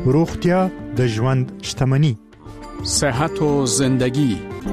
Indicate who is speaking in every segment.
Speaker 1: روغتیا د ژوند شتمني.
Speaker 2: صحت و زندگی.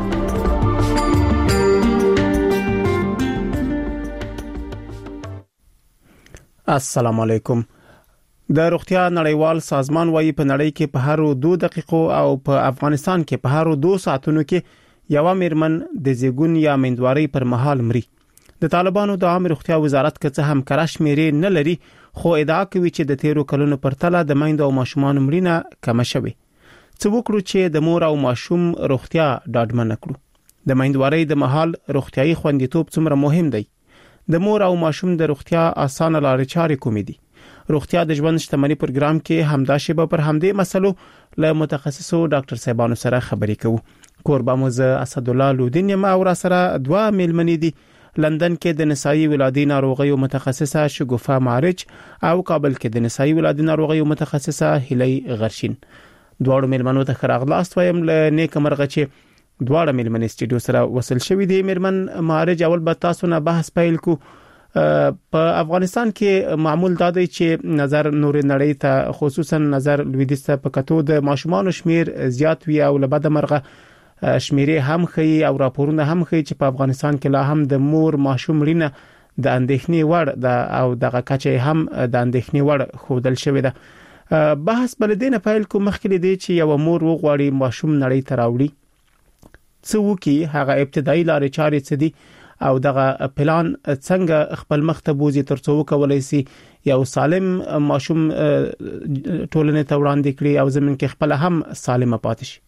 Speaker 3: السلام علیکم. د روغتیا نړیوال سازمان وايي په نړۍ کې په هر 2 دقیقو او په افغانستان کې په هر 2 ساعتونو کې یو میرمن د زیګون یا مندواري پر مهال مري. د طالبانو د عامه روغتیا وزارت کڅه هم کرش میرې نه لري، خو ادعا کوي چې د 13 کلونو پر تله د میندو او ماشومان مړینه کم شوه. څه وکړو چې د مور او ماشوم روغتیا ډاډمن کړو؟ د میندواري د مهال روغتيایي خوندیتوب څومره مهم دی؟ د مور او ماشوم د روغتیا اسانه لارې چارې کومې دي؟ روغتیا د ژوند شتمنۍ پروګرام کې همدا شیبه پر همدې مسلو له متخصصو ډاکټر صاحبانو سره خبرې کوو. قربان موزه اسد الله لودین ما ور سره 2 میلمنې دي. لندن کې د نسایي ولادي ناروغیو متخصصه شګوفه معرج او کابل کې د نسایي ولادي ناروغیو متخصصه هلی غرشین. دواړو میلمنو ته خراغلاست وایم له نیک مرغه چې دواړه میلمنې سټډیو سره وصل شوې دي. میرمن معرج اول به تاسو نه بحث پیل کو. په افغانستان کې معمول دا دی چې نظر نور نړۍ ته خصوصا نظر لویدیځ ته په کتو د ماشومان شمیر زیات وی او لبد مرغه شمیرې هم خي او راپورونه هم خي چې په افغانستان کې لا هم د مور ماشوم لرینه د اندېښنې وړ د او دغه کچې هم د اندېښنې وړ خودل شوې ده. بحث بلدین فایل کو مخکې دی چې یو مور وغواړي ماشوم نړۍ ته راوړي، څه وکي؟ هغه ابتدایي لارې چارې څه دي او دغه پلان څنګه خپل مخ ته بوزي ترڅو کولای شي یو سالم ماشوم ټولنې ته وړاندې کړي او زمين کې خپل هم سالمه پاتې شي؟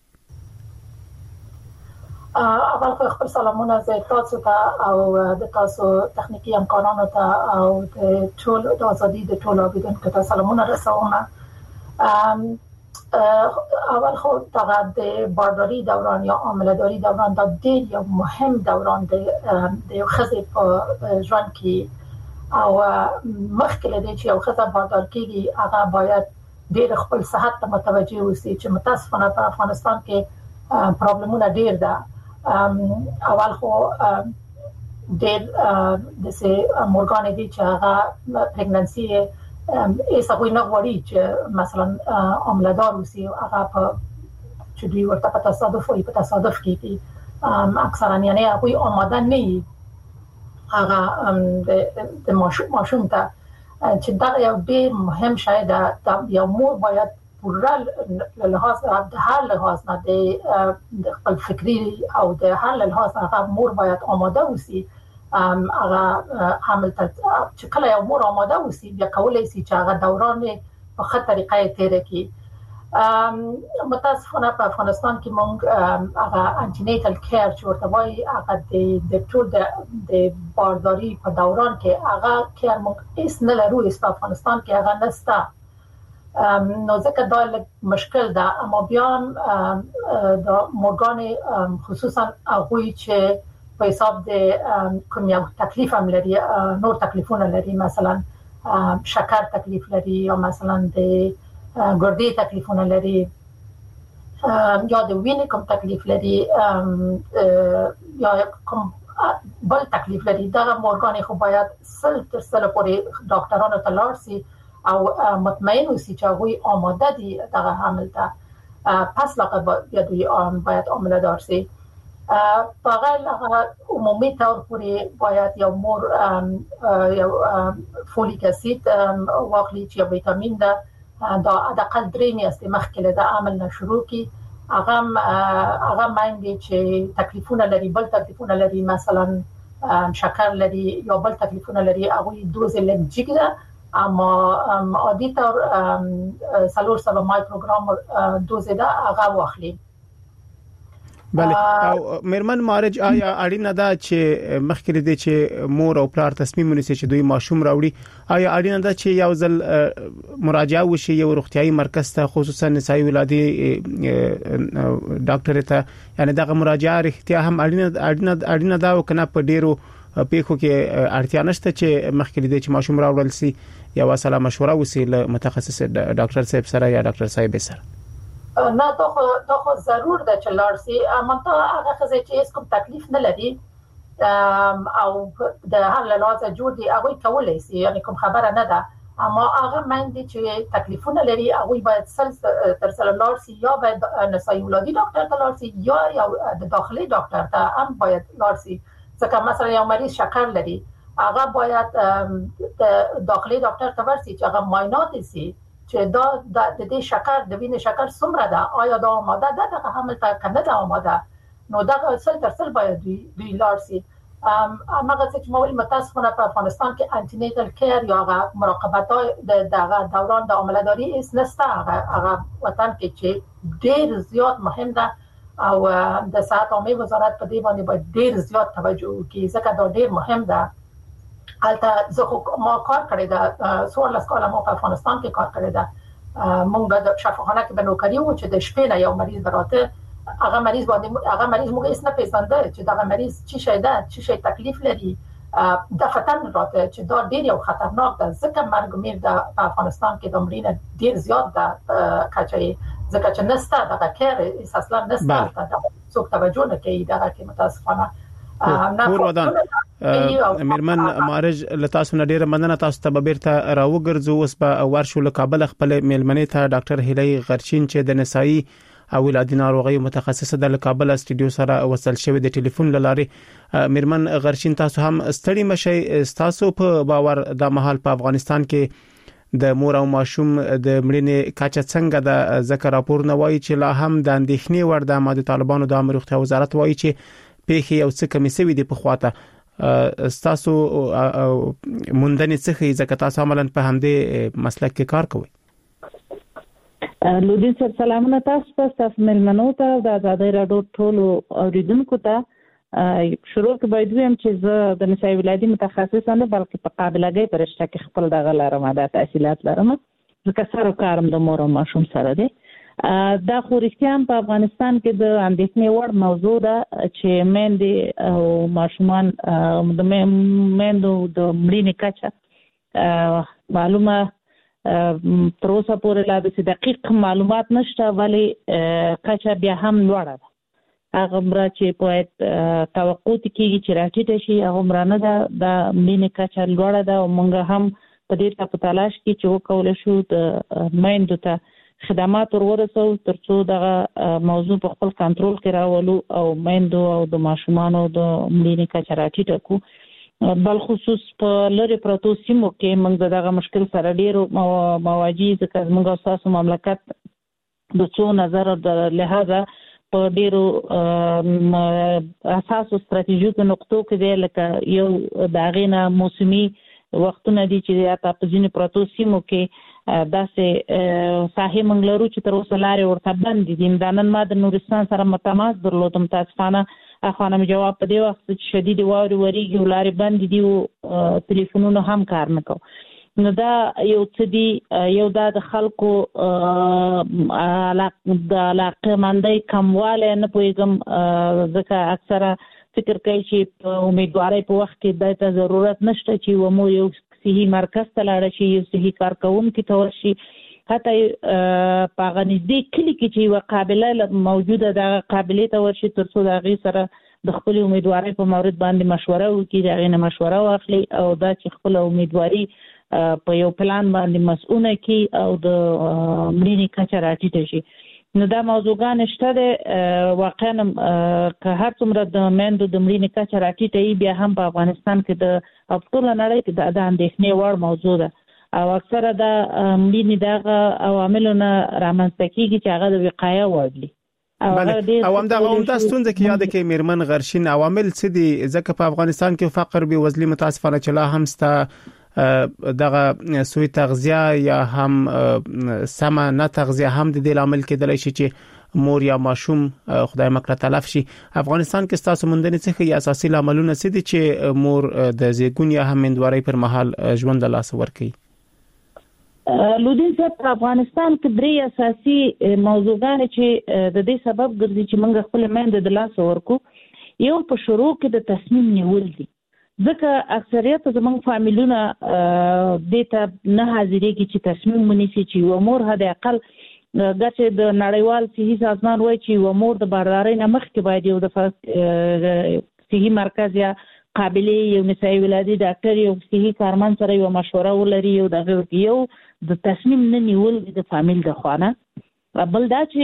Speaker 4: اول خپل سلامونه زه تاسو ته او د تاسو تخنیکی امکاناتو ته او د ټول د ازادي د ټول اوریدونکو ته سلامونه رسوم. اول خو دا د بارداری دوران یا عاملداری دوران دا ډیر یو مهم دوران دی د خزې په ژوند کې او مخکې له دې چې یو خزه باردار کیږي هغه باید ډیر خپل صحت ته متوجه اوسي چې متاسفانه په افغانستان کې پرابلمونه ډیر ده. اول خو ډیر د سه مورګان دي چې هغه پریګننسي ایسا کوئی نه غواړي چې مثلا عاملدار اوسي هغه په چې دوی ورته په تصادف وي په تصادف کې اکثرا یعنی هغه آماده نه وي هغه د ماشوم ته چې دا یو ډیر مهم شی ده. یو مور باید پورا لحاظ د هر لحاظ نه د خپل فکری او د هر لحاظ هغه مور باید آماده اوسي. هغه حمل ته چې کله یو مور آماده اوسي بیا کولای شي چې هغه دوران په ښه طریقه تیر کړي. متاسفانه په افغانستان کې موږ هغه انټینیټل کیر چې ورته وایي هغه د ټول د بارداری په دوران کې هغه کیر موږ هیڅ نه لرو. په افغانستان کې هغه نشته نو ځکه دا مشکل ده. اما بیا د مورګان خصوصا هغه چې په حساب د کوم یو تکلیف هم لري، نور تکلیفونه لري، مثلا شکر تکلیف لري یا مثلا د ګردې تکلیفونه لري یا د وینې کوم تکلیف لري یا کوم بل تکلیف لري. دا مورګان خو باید سل پورې ډاکټرانو ته لاړ شي او مطمئن اوسي چې هغه آماده دي دغه حمل ته پس لقب باید عامله دار شي. فقط عمومی طور پورې باید یو مور یو فولیک اسید واخلي چې ویټامین ده دا حداقل 3 میاشتې مخکې د عمل نه شروع کی. هغه مایندې چې تکلیفونه لري، بل تکلیفونه لري، مثلا شکر لري یا بل تکلیفونه لري، هغه دوز لږ ده اما عادي طور 300 مایکروګرام دوز ده هغه واخلي.
Speaker 3: بله. او میرمن معرج آیا اړینه ده چې مخکې دې چې مور او پلار تصمیم ونیسي چې دوی ماشوم راوړي، آیا اړینه ده چې یو ځل مراجعه وشي یو روغتيایي مرکز ته خصوصا نسایي ولادي ډاکټر ته؟ یعنی دغه مراجعه اړتیا هم اړینه ده او کنه په ډیرو پیښو کې اړتیا نشته چې مخکې دې چې ماشوم راوړل سي یو سلام مشوره وسی له متخصص ډاکټر صاحب سره یا ډاکټر صاحب سره؟
Speaker 4: نه دا خو ضرور ده چې لاړ شي. اما ته هغه خزه چې هیڅ کوم تکلیف نه لري او د هر لحاظ جوړ دی هغه کولای شي، یعنی کوم خبره نه ده اما هغه مندي چې تکلیفونه لري هغه باید تر سلولارسي یا باید نسایي ولادي ډاکټر ته لارسي یا د داخلي ډاکټر ته هم باید لارسي. ځکه مثلا یو مریض شکر لري هغه باید د داخلي ډاکټر ته ورسي چې هغه معاینات شي چې دا د دې شکر د وینې شکر څومره ده، آیا دا آماده ده دغه حمل ته کنه ده آماده، نو دا تر څل باید دوی لارسي. هغه چې موږ متاسفانه په افغانستان کې انټینیټل کیر یا هغه مراقبت د دوران د عملداري هیڅ نشته. هغه وطن کې چې ډیر زیات مهم ده او د صحت عامه وزارت په دې باندې باید ډیر زیات توجه وکړي ځکه دا ډیر مهم ده. البته زه ما کار کړی دا 14 کال ما په افغانستان کې کار کړی دا. موږ د شفاخانه کې بنوکری و چې د شپې نه یو مریض براته هغه مریض موږ هیڅ نه پیژانده چې دا مریض چی شي ده، چی شي تکلیف لري، د خطر راته چې دا ډیر یو خطرناک ده ځکه مرګ میر د افغانستان کې د مړینې ډیر زیات ده کچې ځکه چې نسته دغه کېر اصلا نسته څوک توجه نه کوي دغه کې متاسفانه.
Speaker 3: پور ودان میرمن مارج لتاسو نډیره مننه. تاسو ته بیرته راوګرځو. اوس په ورشو له کابل خپل میلمنې ته ډاکټر هیلۍ غرچین چې د نسایي او ولادي ناروغیو متخصصه د کابل استودیو سره وصل شوی د ټلیفون لاري. میرمن غرچین تاسو هم ستړي مشي، تاسو په باور د محل په افغانستان کې د مور او ماشوم د مړینې کچه څنګه د ذکر راپور نه وایي چې لا هم د اندېښنې وړ د ماده طالبانو د امر روغتیا وزارت وایي چې پیښې یو څه کمی سوي دي په خواته. تاسو موندنې څخه ځکه تاسو عملاً په همدې مسلک کې کار کوئ.
Speaker 5: لودین سر سلامونه تاسو ملمنو ته د آزادۍ راډیو ټولو اوریدونکو ته. شروع کې باید ویم چې زه د نسایي ولادي متخصصه نه بلکې په قابلګۍ په رشته کې خپل دغه لرم، د تحصیلات لرم، ځکه سره کارم د مور او ماشوم سره دی. دا خو رښتیا هم په افغانستان کې د اندېښنې وړ موضوع ده چې میندې او ماشومان د میندو د مړینې کچه معلومه تر اوسه پورې لا د دقیق معلومات نشته، ولی کچه بیا هم لوړه ده. هغه مره چې باید توقع کېږي چې راټیټه شي هغه مره نه ده. د مړینې کچه لوړه ده او موږ هم په دې په تلاش کې چې وکولی شو د میندو ته خدمات ورسو ترڅو دغه موضوع په خپل کنټرول کې راولو او میندو او د ماشومانو د مړینې کچه راټیټه کړو. بل خصوص په لری پروتو سیمو کې موږ دغه مشکل سره ډیر مواجه ځکه موږ تاسو مملکت د څو نظر د لحاظه په ډیرو اساسو ستراتیژیکو نقطو کې دی، لکه یو داغینه موسمي وختونه دي چې تاسو په ځینې پروتو سیمو کې داسې ساحې موږ لرو چې تر اوسه لارې ورته بندې دي. دا نن ما د نورستان سره تماس درلودم، متاسفانه اخوانم جواب په دې وخت چې شدید واورې وریږي او لارې بندې دي او ټلیفونونه هم کار نه کوي. نو دا یو څه دي، یو دا د خلکو د علاقمندۍ کموالی نه پوهېږم ځکه اکثره فکر کوي چې په امیدوارۍ په وخت کې دای ته ضرورت نشته چې و مو یو صحي مرکز ته لاړه شي، یو صحي کارکوونکي ته ورشي، حتی په هغه نږدې کلي کې چې یوه قابله موجوده د هغه قابلې ته ورشي تر څو د هغې سره د خپلې امیدوارۍ په مورد باندې مشوره وکړي، د هغې نه مشوره واخلي او دا چې خپله امیدواري په یو پلان باندې مسؤونه کړي او د مړینې کچه راټیټه شي. نو دا موضوعګان شته دی. واقعا که هر څومره د میندو د مړینې کچه راټیټه وي بیا هم په افغانستان کې د ټوله نړۍ کې د اندېښنې وړ موضوع ده او اکثره د مړینې دغه عواملو نه رامنځته کېږي چې هغه د وقایه وړ دي.
Speaker 3: او همدا ستونزه کې یاد کې میرمن غرشین عوامل څه دي؟ ځکه په افغانستان کې فقر به وزلي متاسفانه چې لا هم ستا دغه سوی تغذیه یا هم سم نه تغذیه هم د دې عامل کېدلی شي چې مور یا ماشوم خدای مکړه تلف شي. افغانستان کې تاسو موندنې څخه یا اساسي عاملونه څه دي چې مور د زیږون یا هم مندوارۍ پر مهال ژوند له لاسه ورکوي؟
Speaker 5: لودین صاحب په افغانستان کې درې اساسي موضوعګان چې د دې سبب ګرځي چې موږ خپل میندې د لاسه ورکو. یو په شروع کې د تصمیم نیول دي، ځکه اکثریت زموږ فامیلونه دې ته نه حاضرېږي چې تصمیم ونیسي چې یوه مور حد اقل ګرچې د نړیوال صحي سازمان وایي چې یوه مور د باردارۍ نه مخکې باید یو دفعه صحي مرکز یا قابلیت یو نسایي ولادي ډاکټر یو صحي کارمند سره یو مشوره ولري یو دغه یو د تصمیم نه نیول د فامیل د خوانه بل دا چې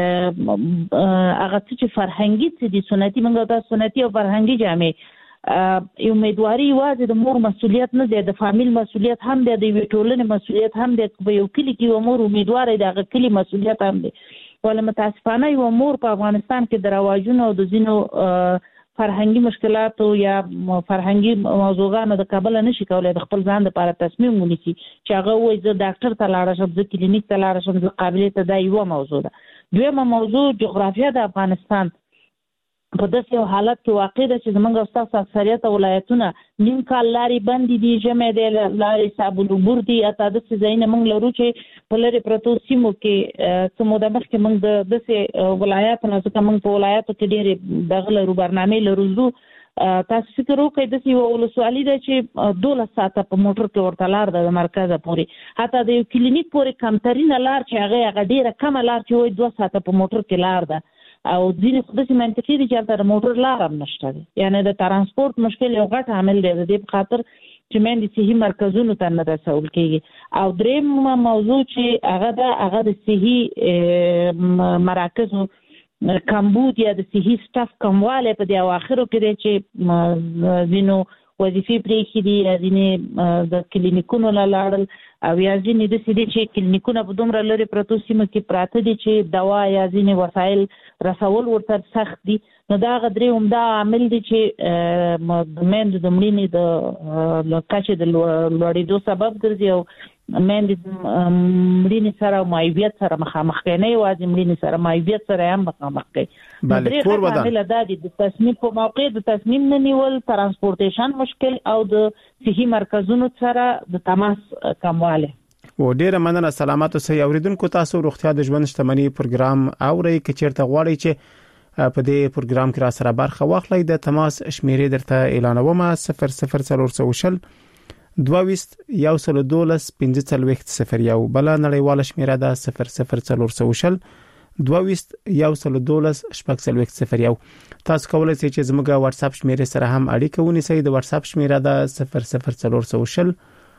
Speaker 5: هغه چې فرهنګي څه دي سنتي موږ د سنتي او فرهنګي جامې یو امیدواري یوازې د مور مسؤلیت نه دی د فامیل مسؤلیت هم دی د ټولنې مسؤلیت هم دی په یو کلی کې یو مور امیدواري د کلی مسؤلیت هم دی ولې متاسفانه یو مور په افغانستان کې د رواجونو او د ځینو فرهنګي مشکلاتو یا فرهنګي موضوعاتو د کابل نشي کولای د خپل ځان لپاره تصمیم ونیسي چې هغه وایي زه ډاکټر ته لاړ شم زه کلینیک ته لاړ شم زه قابلیت دا یو موضوع ده دویمه موضوع جغرافیه د افغانستان په داسې یو حالت کې واقع ده چې زمونږ استاد اکثریت ولایتونه نیم کال لارې بندې دي جمع دي لارې صعب العبور دي اته داسې ځایونه موږ لرو چې په لرې پرتو سیمو کې څه موده مخکې موږ د داسې ولایتونو ځکه موږ په ولایاتو کې ډېرې دغه لرو برنامې لرو تاسو فکر وکړئ داسې یوه ولسوالي ده چې 12 ساعته په موټر کې ورته لار ده د مرکزه پورې حتی د یو کلینیک پورې کمترینه لار چې هغه ډېره کمه لار چې وایي 2 ساعته په موټر کې لار ده او ځینې خداسي منطقي دي چې هلته د موټر لار هم نشته دی یعنی د ترانسپورت مشکل یو غټ عامل دی د دې په خاطر چې میندې صحي مرکزونو ته نه رسول کېږي او درېیم موضوع چې هغه د صحي مراکزو کمبود یا د صحي سټاف کموالی په دې اواخرو کې دی چې ځینو وظیفې پرېښي دي یا ځینې د کلینیکونو له لاړل او یا ځینې داسې دي چې کلینیکونه په دومره لرې پرتو سیمو کې پراته دي چې دوا یا ځینې وسایل رسول ورته سخت دي نو دا هغه درې عمده عامل دي چې د میندو د مړینې د کچې د لوړېدو سبب ګرځي او میندې مړینې سره او معیوبیت سره مخامخ کوي نه یوازې مړینې سره معیوبیت سره هم مخامخ کوي
Speaker 3: بله کور ودا
Speaker 5: عامل دا دي د تصمیم په موقع د تصمیم نه نیول ترانسپورټیشن مشکل او د صحي مرکزونو سره د تماس کمواله
Speaker 3: و ډیره مننه سلامات اوسئ اوریدونکو تاسو روغتیا د ژوند شتمنۍ پروګرام اورئ که چیرته غواړئ چې په دې پروګرام کې را سره برخه واخلئ د تماس شمیرې درته اعلانوم 00420 22 112 1501 بل نړیواله شمیره ده 00420 22 112 1501 تاسو کولای شئ چې زموږ واتس اپ شمیرې سره هم اړیکه ونیسئ د واتس اپ شمیره ده 00420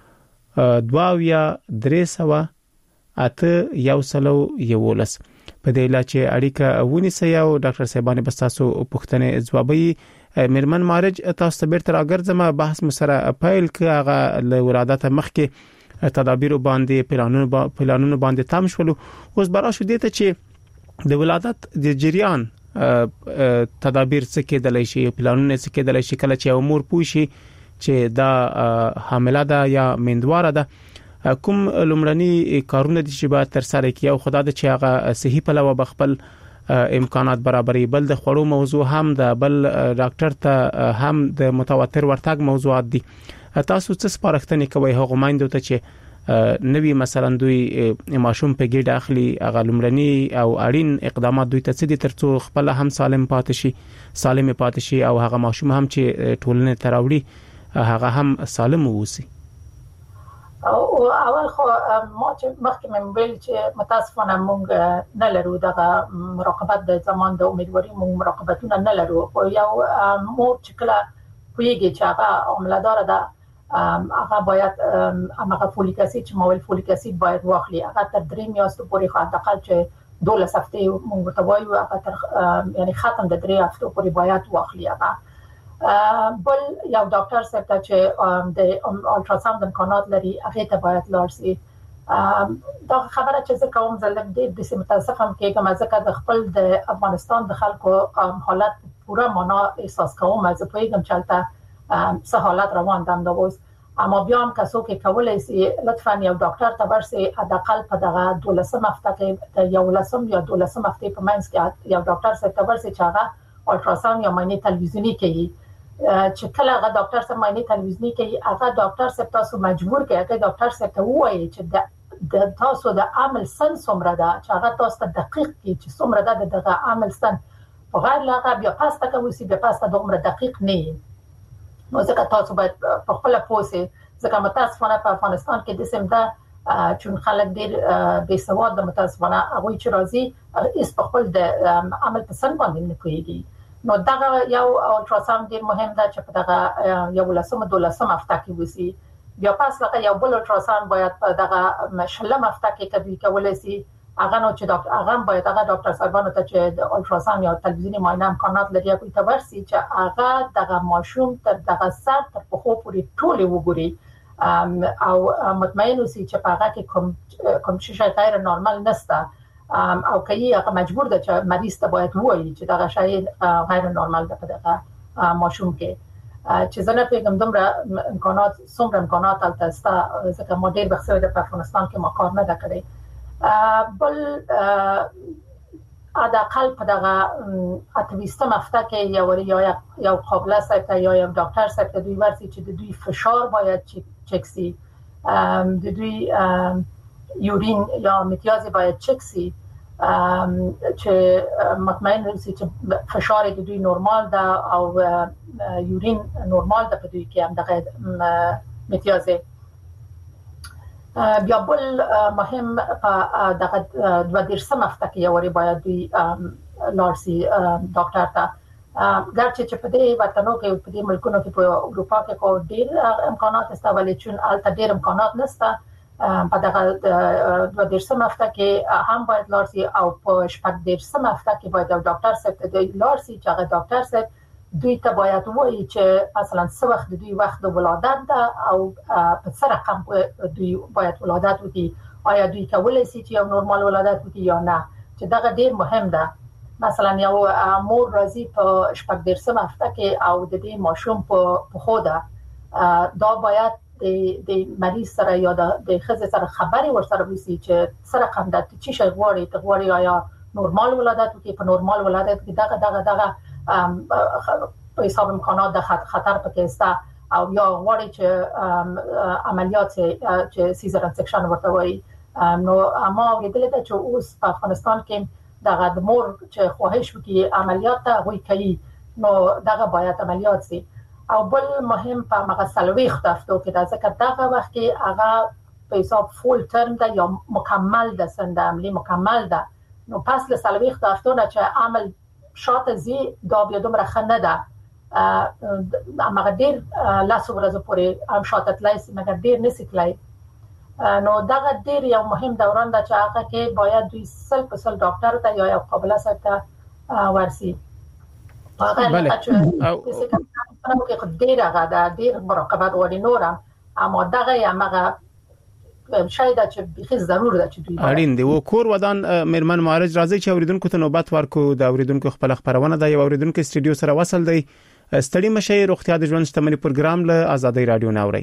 Speaker 3: 2311 په دې لا چې اړیکه ونیسئ او ډاکټر صاحبانه بس تاسو پوښتنه ځوابي میرمن مارج تاسو ته بیرته راګرځم بحث مسره فایل کې هغه له ولادت مخکې تدابیر باندې پلانونو باندې تام شول اوس برا شو دي ته چې د ولادت د جریان تدابیر څه کېدلای شي پلانونه څه کېدلای شي کله چې امور پوښي چې دا حامله ده یا میندواره ده کوم لومړني کارونه دي چې باید تر سره کیو خدای د چې هغه صحي پلوه بخپل امکانات برابرې بل د خورو موضوع هم د بل ډاکټر ته هم د متواتر ورتګ موضوعات دي تاسو څه سپارښتنه کوي هغه مایندو ته چې نوی مثلا دوی ماشوم په ګډه اخلي هغه لومړني او اړین اقدامات دوی ته څه دي ترڅو خپل هم سالم پاتې شي او هغه ماشوم هم چې ټولنه تراوړي هغه هم سالم ووسی
Speaker 4: او اول خو ما چې مخکې مې ویل چې متاسفانه موږ نه لرو دغه مراقبت د زمان د امیدواري موږ مراقبتونه نه لرو او یو مور چې کله پوهیږي چې هغه عملدار ده هغه باید هغه فولیک اسید چې مویل فولیک اسید باید واخلي هغه تر 3 میاشتو پورې خو حداقل چې 12 هفته موږ ته وایو هغه تر یعنی ختم د 3 هفتو پورې باید واخلي هغه بل یو ډاکټر سره چې د الټراساوند امکانات لري هغه ته باید لاړ شي دا خبره چې زه کوم زلم دې د متاسفم کېږم ځکه د خپل د افغانستان د خلکو حالت پوره معنا احساس کوم زه په کوم چلته څه حالت روان دم دا وس اما بیا هم کسو کې کولای شي لطفا یو ډاکټر ته ورسي حداقل په دغه 12 هفته کې یو لسم یا 12 هفته په منځ کې یو ډاکټر سره ورسي چې هغه الټراساوند یا ماینه تلویزیونی کوي چې کله هغه ډاکټر سره ماینه تلویزیونی کوي هغه ډاکټر سره تاسو مجبور کوي هغه ډاکټر سره وایي چې د تاسو د عمل سن څومره ده چې هغه تاسو ته دقیق کی چې څومره ده دغه عمل سن په غیر لاغه بیا پاسته کوي چې بیا پاسته دومره دقیق نه نو ځکه تاسو باید په خپل پوسه ځکه متاسفانه په افغانستان کې د سیمه چون خلک ډیر بې سواد د متاسفانه هغه چې راځي اس په خپل د عمل په سن باندې نه کوي نو دا یو الټراساوند ډیر مهم ده چې په دغه یو لسمه 12 هفته کې وسی. بیا پس لکه یو بل الټراساوند باید په دغه مشلم هفته کې کبي کولای شي. هغه نو چې ډاکټر هغه باید هغه ډاکټر صاحبانو ته چې د الټراساوند یا تلویزیوني معاینه امکانات لري کوي ته ورسي چې هغه دغه ماشوم تر دغه سر تر پخو پورې ټول وګوري او مطمئن اوسي چې په هغه کې کوم شي غیر نورمال نشته او کوي هغه مجبور ده چې مریض ته باید وایي چې دغه شی غیر نورمال ده په دغه ماشوم کې. چې زنه پیغام دومره امکانات څومره امکانات البته ځکه ما ډیر بخښه د افغانستان کې ما کار نه ده کړی. بل اداقل په دغه 28 هفته کې یو قابله صاحب یا یو ډاکټر صاحب ته دوی ورسي چې د دوی فشار باید چک سي، د دوی یورین یا امتیاز باید چک سي چې مطمئن اوسي چې فشار د دوی نورمال ده او یورین نورمال ده په دوی کې هم دغه امتیاز. بیا بل مهم په دغه 22 هفته کې یو باید دوی لارسي ډاکټر ته. ګرچې چې په دې وطنو کې په دې ملکونو کې په اروپا کې کو ډېر امکانات شته ولې چې البته ډېر امکانات نشته. په دغه 22 هفته کې هم باید لارسي او په 14 هفته کې باید ډاکټر صاحب ته لارسي چې هغه ډاکټر صاحب دوی ته باید وایي چې مثلا څه وخت دوی وخت د ولادت ده او په څه رقم دوی باید ولادت وکړي، آیا دوی کولای شي چې یو نورمال ولادت وکړي یا نه، چې دغه ډیر مهم ده. مثلا یو مور راځي په 14 هفته کې او د دې ماشوم په خوده دا باید د مریض سره یا د ښځې سره خبري ورسره وسی چې څه رقم ده، چې شي غواړي آیا نورمال ولادت وکړي. په نورمال ولادت کې دغه په حساب امکانات د خطر پکې استه او یا غواړي چې عملیات چې سیزرین سیکشن ورته وایي. نو ما ولیدل چې اوس په افغانستان کې دغه د مور چې خواهش وکړي عملیات ته وایي کوي، نو دغه باید عملیات سي. او بل مهم په هغه 40 هفتو کې د ذکر دغه وخت کې هغه په حساب فول ترم ده یا مکمل ده، سند عملی مکمل ده. نو پس له 40 هفتو نه چې عمل شاته زی دا بیا دومره خنه ده هغه ډیر لاسو ورځې پورې هم شاته تلای سي مګر ډیر نسی تلای. نو دغه ډیر یو مهم دوران ده چې هغه کې باید دوی سل په سل ډاکټر ته یا یو قابله صاحب ته ورسي.
Speaker 3: بله
Speaker 4: او کې ډیر هغه ده ډیر مراقبت غواړي نورم، اما دغه هغه شاید چې به ضرور ده چې دوی
Speaker 3: اړین دی. و کور ودان مرمن معالج راځي چې اوریدونکو ته نوبت ورکو. د اوریدونکو خپل خبرونه ده. یو اوریدونکو استودیو سره وصل دی. ستړي مشه روغتیا د ژوند شتمنۍ پروګرام له آزادۍ رادیو ناوړي.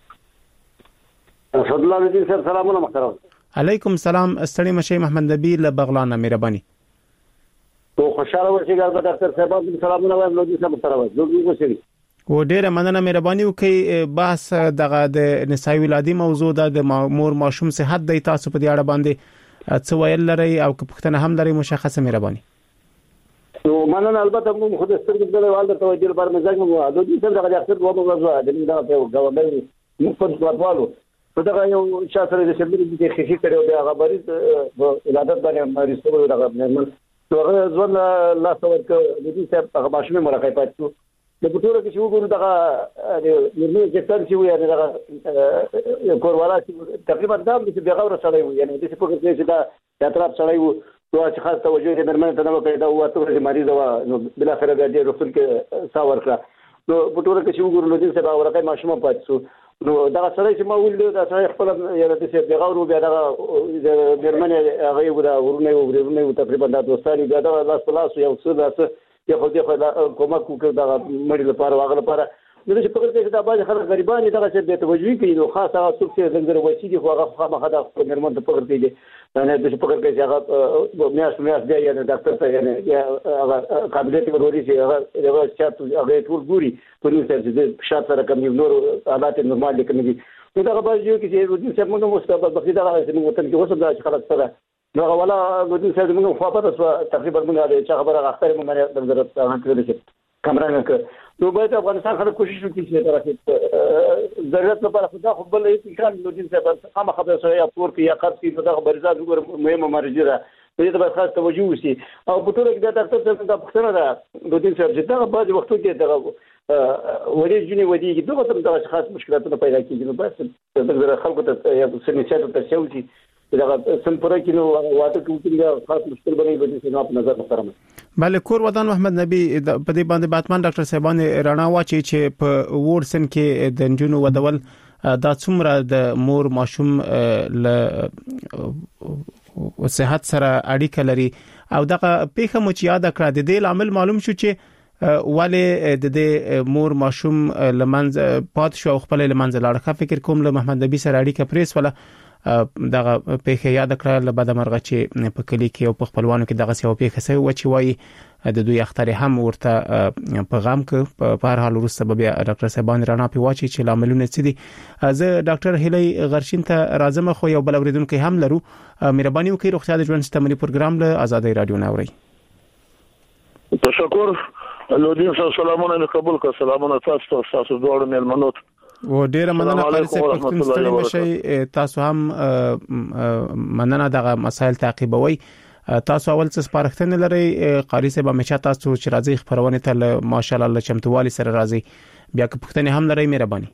Speaker 6: فضل الله دې سره سلامونه محترم.
Speaker 3: علیکم سلام. ستړي مشه محمد نبی له بغلان مهرباني.
Speaker 6: تو خوشاله اوسئ ګر ډاکټر صاحب سلامونه وایم نو دې سره محترم زه اوسئ.
Speaker 3: و ډیره مننه مهرباني وکي. بحث دغه د نسائی ولادي موضوع د مور ماشوم صحت د تاسو په دې اړه باندې څه ویل لري او که پښتنه هم لري مشخصه مهرباني.
Speaker 6: نو مننه البته موږ خو د سترګې د والد توجه لپاره مزاج مو د دې سره د اکثر دوه موضوع د دې دغه غوډۍ موږ په ډول په دغه یو شاته د شمیر د خخي کړو د خبرې په ولادت باندې مریض ته دغه نرمل توغه ځون لا څور ک د دې څخه هغه ماشومه مرکه پاتو د پټوره کې شو ګورو دغه نرمل چې چې وي دغه کوروالا چې تقریبا دا چې بغاور سره وي یعنی د څه په کې چې دا اطراف سره وي نو چې خاص توجه دې نرمل ته نو پیدا وته چې مریض نو بل اخر د دې رسول کې ساور کړه نو پټوره کې شو ګورو نو دې څه ورکه ماشومه پاتو نو دا سره چې ما ولې دا سره خپل یعنی د څه بغاور بیا دا نرمل هغه ودا ورونه تقریبا دا دوستاني بیا دا لاس پلاس یو څه دا یا خو دې کومک وکړ دا مړي لپاره واغله لپاره نو چې په دې کې دا باز خلک غریبان دي دا چې د توجه کوي نو خاصه څوک چې څنګه وایي چې خو هغه خامخا د نرمل ته پکړ دی نه د څه پکړ کې هغه میاش دی یا ډاکټر ته یعنی هغه قابلیت وروري چې هغه چاته هغه ټول ګوري په دې سره چې شاته سره کوم نور حالات نورمال دي کوي نو دا باز یو کې چې د څه موږ مستقبل بخیدا چې موږ وطن کې وسه دا خلک سره نو ولا د دې سره موږ خو په تقریبا موږ د چا خبره اخر موږ نه د ضرورت هغه کړی کمره نه نو باید افغانستان خلک کوشش وکړي چې دا ضرورت لپاره خدا خو بل هیڅ امکان نو دین څه هم خبره سره یا پور کې یا قرض کې دا خبره زاد وګور مهمه مرجع دې ته خاص توجه وشي او په ټول کې د ډاکټر صاحب د پښتنه ده د دې سره چې دا بعض وختو کې د ورې جنې ودی کې دغه تم د خاص مشکلاتونه پیدا کیږي نو بس د خلکو ته یا سنیساتو ته شوږي دا څنګه کې نو واټه کې خاص مشکل بنې د دې په نظر محترم
Speaker 3: بله کور ودان محمد نبی په دې باندې باتمان ډاکټر صاحبان رانا واچي چې په وورسن کې د جنونو ودول دا څومره د مور ماشوم ل صحت سره اړیکه لري او دغه پیښه مو چې یاد کړه د دې عامل معلوم شو چې ولې د دې مور ماشوم لمنځ پات شو خپل لمنځ لاړه فکر کوم له محمد نبی سره اړیکه پریس ولا دغه پیښه یاد کړه له بده مرغه چې په کلی کې او په خپلوانو کې دغه سیو پیښه سوي و چې وایي د دوی اختر هم ورته پیغام ک په هر حال وروسته بیا ډاکټر صاحبان رانا په واچي چې لاملونه څه دي زه ډاکټر هلي غرشین ته راځم خو یو بل اوریدونکو هم لرو مهرباني وکړئ روغتیا د ژوند ستمنې پروګرام له آزادۍ رادیو ناوري
Speaker 7: تشکر لودین سلامونه قبول کړه سلامونه تاسو دوړو مېلمنو
Speaker 3: و ډیره مننه قاری صاحب پښتون ستړي مشي تاسو هم مننه دغه مسایل تعقیبوي تاسو اول څه سپارښتنه لري قاری صاحب همیشه تاسو چې راځي خبرونه ته ماشاءالله له چمتووالي سره راځي بیا که پښتنه هم لري مهرباني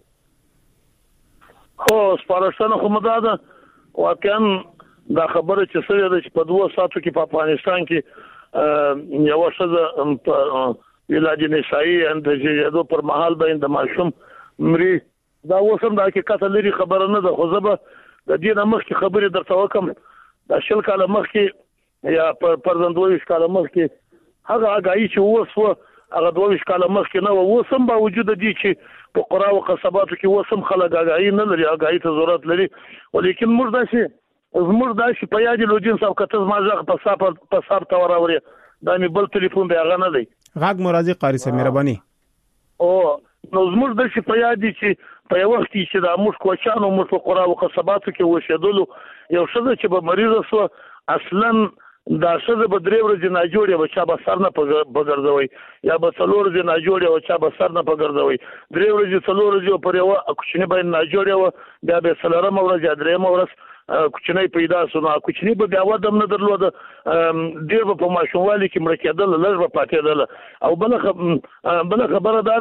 Speaker 7: خو سپارښتنه خو مداده واقعا دا خبره چې سره د په 2 ساعتو کې په افغانستان کې یو څه په علاج نسایی اندازې پر محل باندې د ماشوم مري دا وسم د حقیقت لري خبره نه ده خو زبه د دې نمخ کې خبرې درته وکم د شل کاله مخ کې یا پرځندوي کاله مخ کې هغه اگایي چې وسو هغه 2 کاله مخ کې نه وسم با وجود دي چې په قرا او قصباتو کې وسم خلک اگایي نه لري اگایي ته ضرورت لري ولیکن موږ دا شي په یاد لودین صاحب کته ما ځخ په صاحب ته وراوري دا می بل ټلیفون دی هغه نه دی
Speaker 3: غاګ مرضی قاری صاحب مهرباني
Speaker 7: او نو زموږ د شي په یاد چې په یو وخت چې د موږ کوچانو موږ په قرا او قصباتو کې وشیدلو یو څه چې به مریض سو اصلا دا څه به درې ورځې نه جوړي او چا به سر نه بغرځوي یا به څلور ورځې نه جوړي او چا به سر نه بغرځوي درې ورځې څلور ورځې پر یو کوچنی باندې نه جوړي او بیا به سلام ورځ درې ورځ کوچنی پیدا سونه کوچنی به بیا ودم نه درلود ډیر په ماشوموالي کې مړ کېدل لږ په پاتېدل او بل خبره ده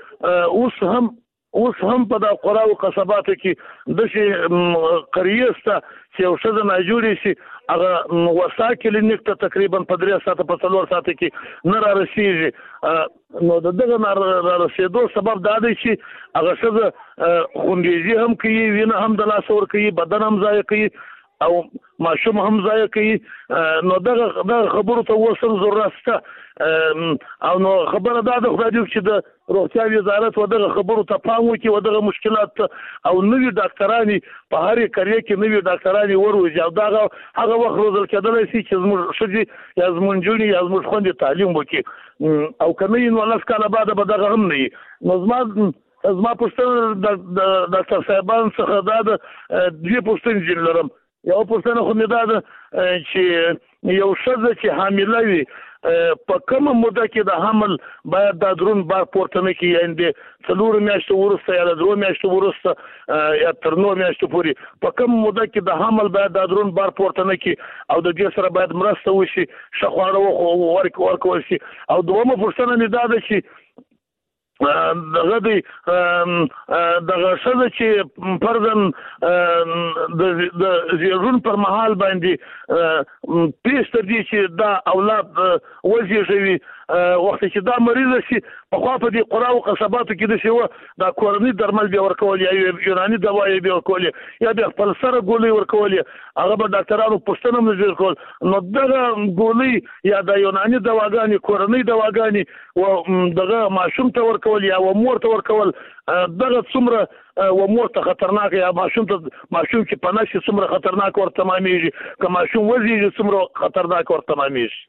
Speaker 7: چې اوس هم په د قرا او قصباتو کې د شي قریسته چې او څه نه جوړي شي هغه وسا کلینیک ته تقریبا په 3 ساعته په 4 ساعته کې نه را رسیږي نو دغه نه را رسیدو سبب دا دی چې هغه څه خوندېږي هم کوي وینه هم د لاس ور کوي بدن هم ضایع کوي او ماشوم هم ضایع کوي نو دغه خبرو ته وسم ضرورت شته او نو خبره دا د خدای دې چې د روغتیا وزارت ودغه خبرو ته پام وکړي ودغه مشکلات او نوې ډاکټرانی په هر قريه کې نوې ډاکټرانی وروځي او دا هغه وخت روزل کېدل شي چې زموږ شدي یا زموږ جونی یا زموږ خوندې تعلیم وکړي او کله نو لاس کاله بعد به دغه هم نه نو زما پوښتنه د ډاکټر صاحبان څخه دا د دې پوښتنې لرم یو پوښتنه خو مې دا چې یو شذ چې حامله وي په کومه موده کې د حمل باید د درون بار پورته نه کی یعنی 4 میاشتو ورسته یا 2 میاشتو ورسته یا تر 9 میاشتو پورې په کومه موده کې د حمل باید د درون بار پورته نه کی او د دې سره باید مرسته وشي شخواره ورکول شي او دومره پوښتنه نه ده چې دغه شذ چې پردن د زیږون پر مهال باندې پیښ دي چې دا اولاد وزیږوي وخت چې دا مریض شي په خوا په دې قرا او قصباتو کې د شی دا کورني درمل به ورکول یا یوناني دوايي به ورکول یا به خپل سره ګولې ورکول هغه به ډاکټرانو پوښتنه مزیر کول نو دغه ګولې یا د یوناني دواګانې کورني دواګانې او دغه ماشوم ته ورکول یا مور ته ورکول دغه څومره و مور ته خطرناک یا ماشوم چې پناشي څومره خطرناک ورته تمامېږي که ماشوم وزیږي څومره خطرناک ورته تمامېږي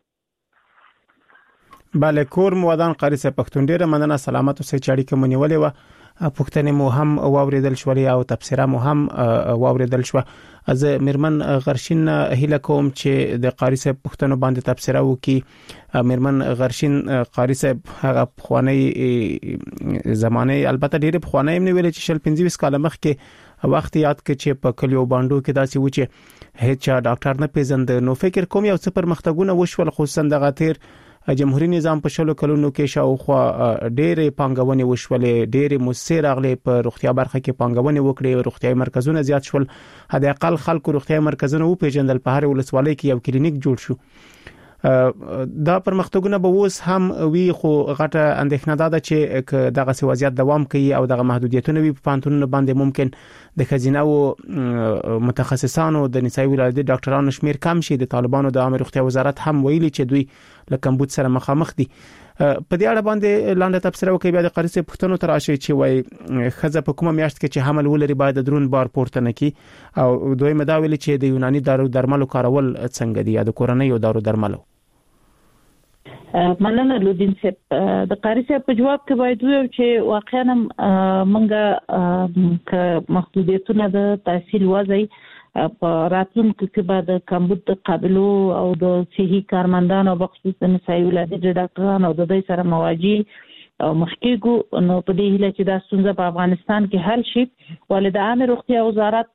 Speaker 3: بله کور مودان قاری صاحب پښتون ډیره مننه سلامت اوسئ چې اړیکه مو نیولې و پښتنې مو هم واوریدل شولې او تفسیره مو هم واوریدل شو از مرمن غرشین هیله کوم چې د قاری صاحب پښتنو باندې تفسیره وکي مرمن غرشین قاری صاحب هغه خوانی زمانه البته ډیره خوانی هم نه ویل چې 15 کال مخکې وخت یاد کړ چې په کلیو باندې کې داسې و چې هیڅ ډاکټر نه پیژند. نو فکر کوم یو څه پرمختګونه وشول، خصوصا د غاتیر جمهوریت نظام په شلو کلونو کې شاوخوا ډېرې پانګونې وشولې، ډېرې موثر اغلې په روغتیا برخه کې پانګونې وکړې، روغتیايي مرکزونه زیات شول، حد اقل خلکو روغتیايي مرکزونه و پیژندل، په هر ولسوالۍ کې یو کلینیک جوړ شو. دا پرمختګونه به اوس هم وی، خو غټه اندېښنه ده چې دغه وضعیت دوام کوي او دغه محدودیتونه وي په پانتونونو باندې، ممکن د خزینه او متخصصانو د نسایي ولادت ډاکټرانو شمیر کم شي. د طالبانو د عامه روغتیا وزارت هم ویلي چې دوی له کمبود سره مخامخ دي. په دې اړه باندې لاندې تبصره وکړي بیا د قریص پښتنو تر راشي چې وای خزه په کومه میاشت کې چې حمل ولري باید درون بار پورته نکي، او دوی مداویل چې د یوناني دارو درملو کارول څنګه دي یا د کورنۍ دارو درملو.
Speaker 5: مننه لودین صاحب. د قاری صاحب په جواب کې باید ویل چې واقعا منګه ک محدودیتونه د تحصیل وځي په راتلونکو کې بعد کمبود د قابلو او د صحي کارمندانو او بخصوص د نسایي ولادت ډاکټرانو او د دوی سره مواجه او مخکېګو. نو په دې هیله چې دا ستونزه په افغانستان کې حل شي، ولې د عامه روغتیا وزارت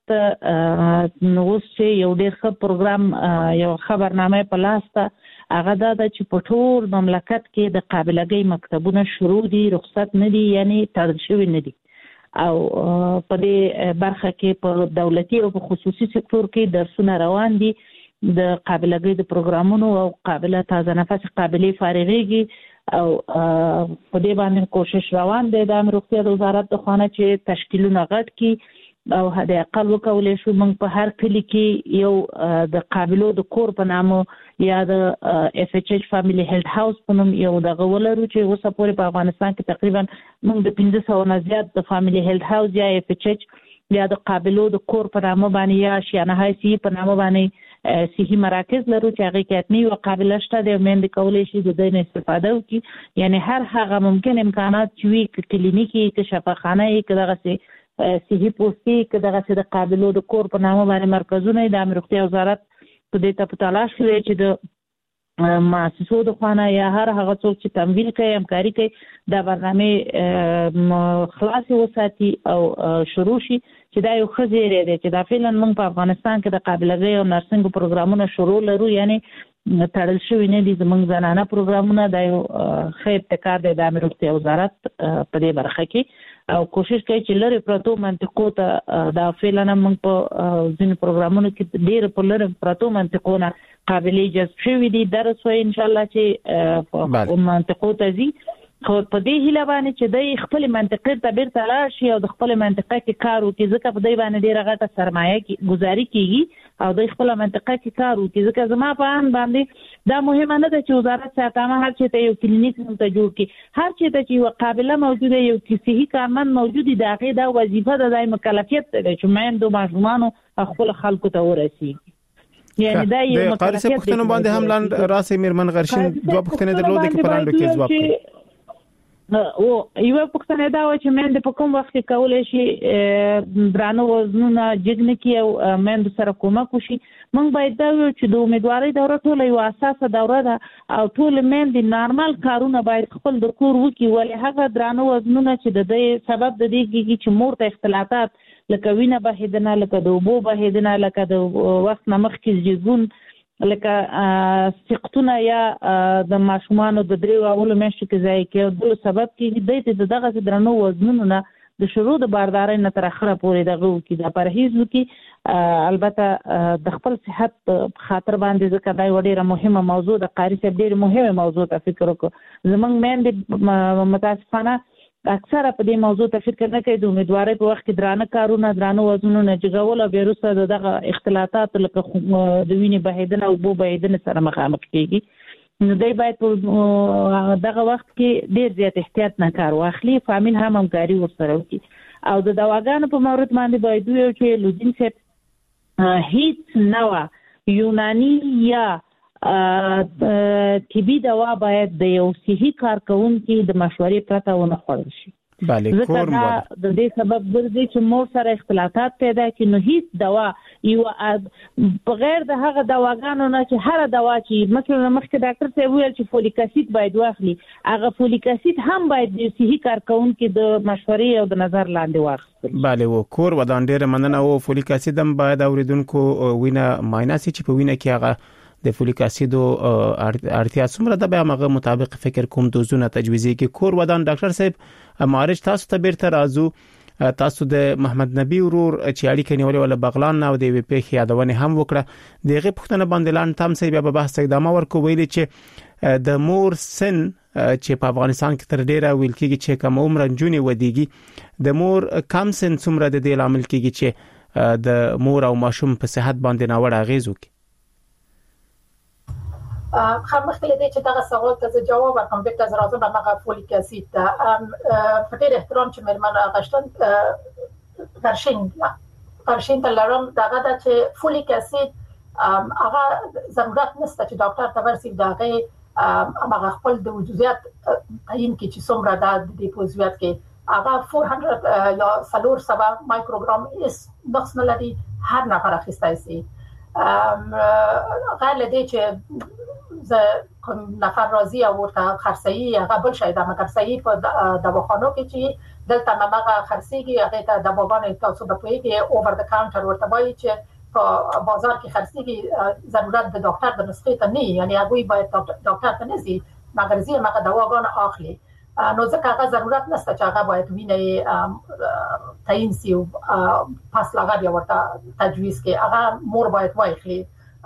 Speaker 5: نو چې یو ډېر ښه پروګرام یو خبرنامه په لاس ته هغه دا چې په ټول مملکت کې د قابلګۍ مکتبونه شروع دي، رخصت نه دي، یعنی تړل شوي نه دي. او په دې برخه کې په دولتي او په خصوصي سکتور کې درسونه روان دي د قابلګۍ د پروګرامونو او قابله تازه نفس قابلیت فارغېږي. او په دې باندې کوشش روان دی د عامه روغتیا وزارت د خانه چې تشکیلونه غټ کی او هدا اقل وکولې شو. موږ په هر کلی کې یو د قابلو د کور په نامه یا د FHH فاميلي هیلث هاوس په نوم یو دغه ولرو چې اوسه پورې په افغانستان کې تقریبا موږ د 1500 نه زیات د فاميلي هیلث هاوس یا FHH یا د قابلو د کور په نامه باندې یا شیانه سي په نامه باندې صحي مراکز لرو چې هغه کې اتنی او قابل شته د مند کولې شي د دې استفاده وکړي. یعنی هر هغه ممکن امکانات چې وي کلینیکي کې شفاخانه کې دغه صحي پوسټي کې دغه د قابلو د کور په نامه باندې مرکزونه د عامه روغتیا وزارت په دې ته په تلاش لري چې د مؤسسو د خانه یا هر هغه څوک چې تمویل کوي همکاري کوي دا برنامه خلاص وساتي او شروع شي چې دا یو خزیره دی چې دا فعلا موږ په افغانستان کې د قابلګۍ او نرسنګ پروګرامونه شروع لرو. یعنی تړل شوی نه دي زموږ زنانه پروګرامونه، دا یو ښه ابتکار دی د عامه روغتیا وزارت په دې برخه کې او کوشش کوي چې لری پراتو منطقو ته دا فعلا موږ په ځینې پروګرامونو کې ډېر په لری پراتو منطقونه قابلیت جذب شوی دي درس وي ان شاء الله چې په منطقو ته ځي. خو په دې هیله باندې چې د خپل منطقې ته بیرته لاړ شي او د خپل منطقه کې کار وکړي، ځکه په دې باندې ډیره غټه سرمایه کې گزاري کیږي او د خپل منطقه کې کار وکړي. ځکه زما په ان باندې دا مهمه نه ده چې وزارت ساتامه هر چیرته یو کلینیک ته جوړ کړي، هر چیرته چې یو قابله موجوده یو صحي کارمند موجود دی، دا غي دا وظیفه ده، د مکلفیت ده چې مېندو ماشومان خپل خلکو ته ورسیږي. یعنی دا یو مکلفیت.
Speaker 3: قاری صاحب پښتنو باندې هم لاند راسي میرمن غرشین دوه پښتنې درلودې کې په لاندو کې ځواب کړي.
Speaker 5: او یو پښتنه دا و چې مند په کوم وخت کې کولای شي درانه وزنونه جګنه کې او مند سره کومک وشي. موږ باید دا و چې د امیدوارۍ دوره ټول یو اساسه دوره ده او ټول مند نارمل کارونه باید خپل د کور وکي، ولې هغه درانه وزنونه چې د دې سبب د دې کې چې مور ته اختلاطات لکه وینه بهیدنه، لکه د اوبو بهیدنه، لکه د وخت نمخ کې زیږون، لکه سقطونه یا د ماشومانو د دریو اولو میاشتو کې ځای کې د سبب کې د دغه درنو وزنونو نه د شروع د باردارۍ نه تر اخره پورې دغه وکي د پرهیز وکي. البته د خپل صحت خاطر باندې ځکه دا یو ډیره مهمه موضوع د قاری صاحب ډیره مهمه موضوع ته فکر وکړو. زمونږ مېندې متاسفانه اکثره په دې موضوع ته فکر نه کوي. د امیدوارۍ په وخت کې درانه کارونه، درانه وزنونه جګول او بیا وروسته دغه اختلاطات لکه د وینې بهیدنه او اوبو بهیدنه سره مخامخ کېږي. نو دوی باید په دغه وخت کې ډېر زیات احتیاط نه کار واخلي، فامیل هم همکاري ورسره وکړي. او د دواګانو په مورد باندې باید ویو چې لودین صاحب هیڅ نوع یوناني یا طبي دوا باید د یو صحي کارکونکي د مشورې پرته ونه خوړل شي.
Speaker 3: بله کور مو
Speaker 5: د دې سبب ګرځي چې مور سره اختلافات پیدا کړي نو هیڅ دوا یو بغیر د هغه دواګانو نه چې هر دوا چې مثلا مخکې ډاکټر صاحب ویل چې فولیک اسید باید واخلي هغه فولیک اسید هم باید د صحي کارکونکو د مشورې او د نظر لاندې واخلي.
Speaker 3: بله و کور ودان ډیره مننه او فولیک اسید هم باید اوریدونکو وینه مایناسي چې په وینه کې هغه د فولیک اسید اړتیا څومره ده به هغه مطابق فکر کوم دوزونه تجویزي کې کور ودان ډاکټر صاحب معالج تاسو ته بیرته راځو تاسو د محمد نبی ورور چې اړیکه نیولې ول بغلان نو د وی پی یادونه هم وکړه دغه پښتنه باندې لاند تام سي به بحث ادامه ورکو ویلي چې د مور سن چې په افغانستان کې تر ډیره ویل کېږي چې کم عمر جونې ودیږي د مور کم سن څومره د دې عامل کېږي چې د مور او ماشوم په صحت باندې ناوړه اغیز وکړي.
Speaker 4: خامخلي دې چې دا سوال ته جواب ورکوم د تاسو هغه فولیک اسید په ډېر احترام چې مېرمن غشتن قرشین ته لرم دغه د چې فولیک اسید هغه ضرورت نشته چې ډاکټر ته ورسي دغه هغه خپل د وجودیت تعین کې چې څومره د ډیپوزیټ کې هغه 400 یا 400 مایکروګرام اس نقص نه لري هر نفر اخیستای شي غیر لدی چې ز کوم نفر راضي او ورته خرڅي هغه بل شي د خرڅي په دواخانو کې چې دلته مغه خرڅيږي هغه ته د بابانه تاسو د پوهیږي اوور د کاونټر ورته وایي چې په بازار کې خرڅيږي ضرورت د ډاکټر د نسخې ته نه یعنی هغه باید ډاکټر ته نزي مګر زی مغه دواګانو اخلي نو ځکه هغه ضرورت نشته چې هغه باید ویني تعین سی او پاس لاګه بیا ورته تجویز کې هغه مور باید واخلي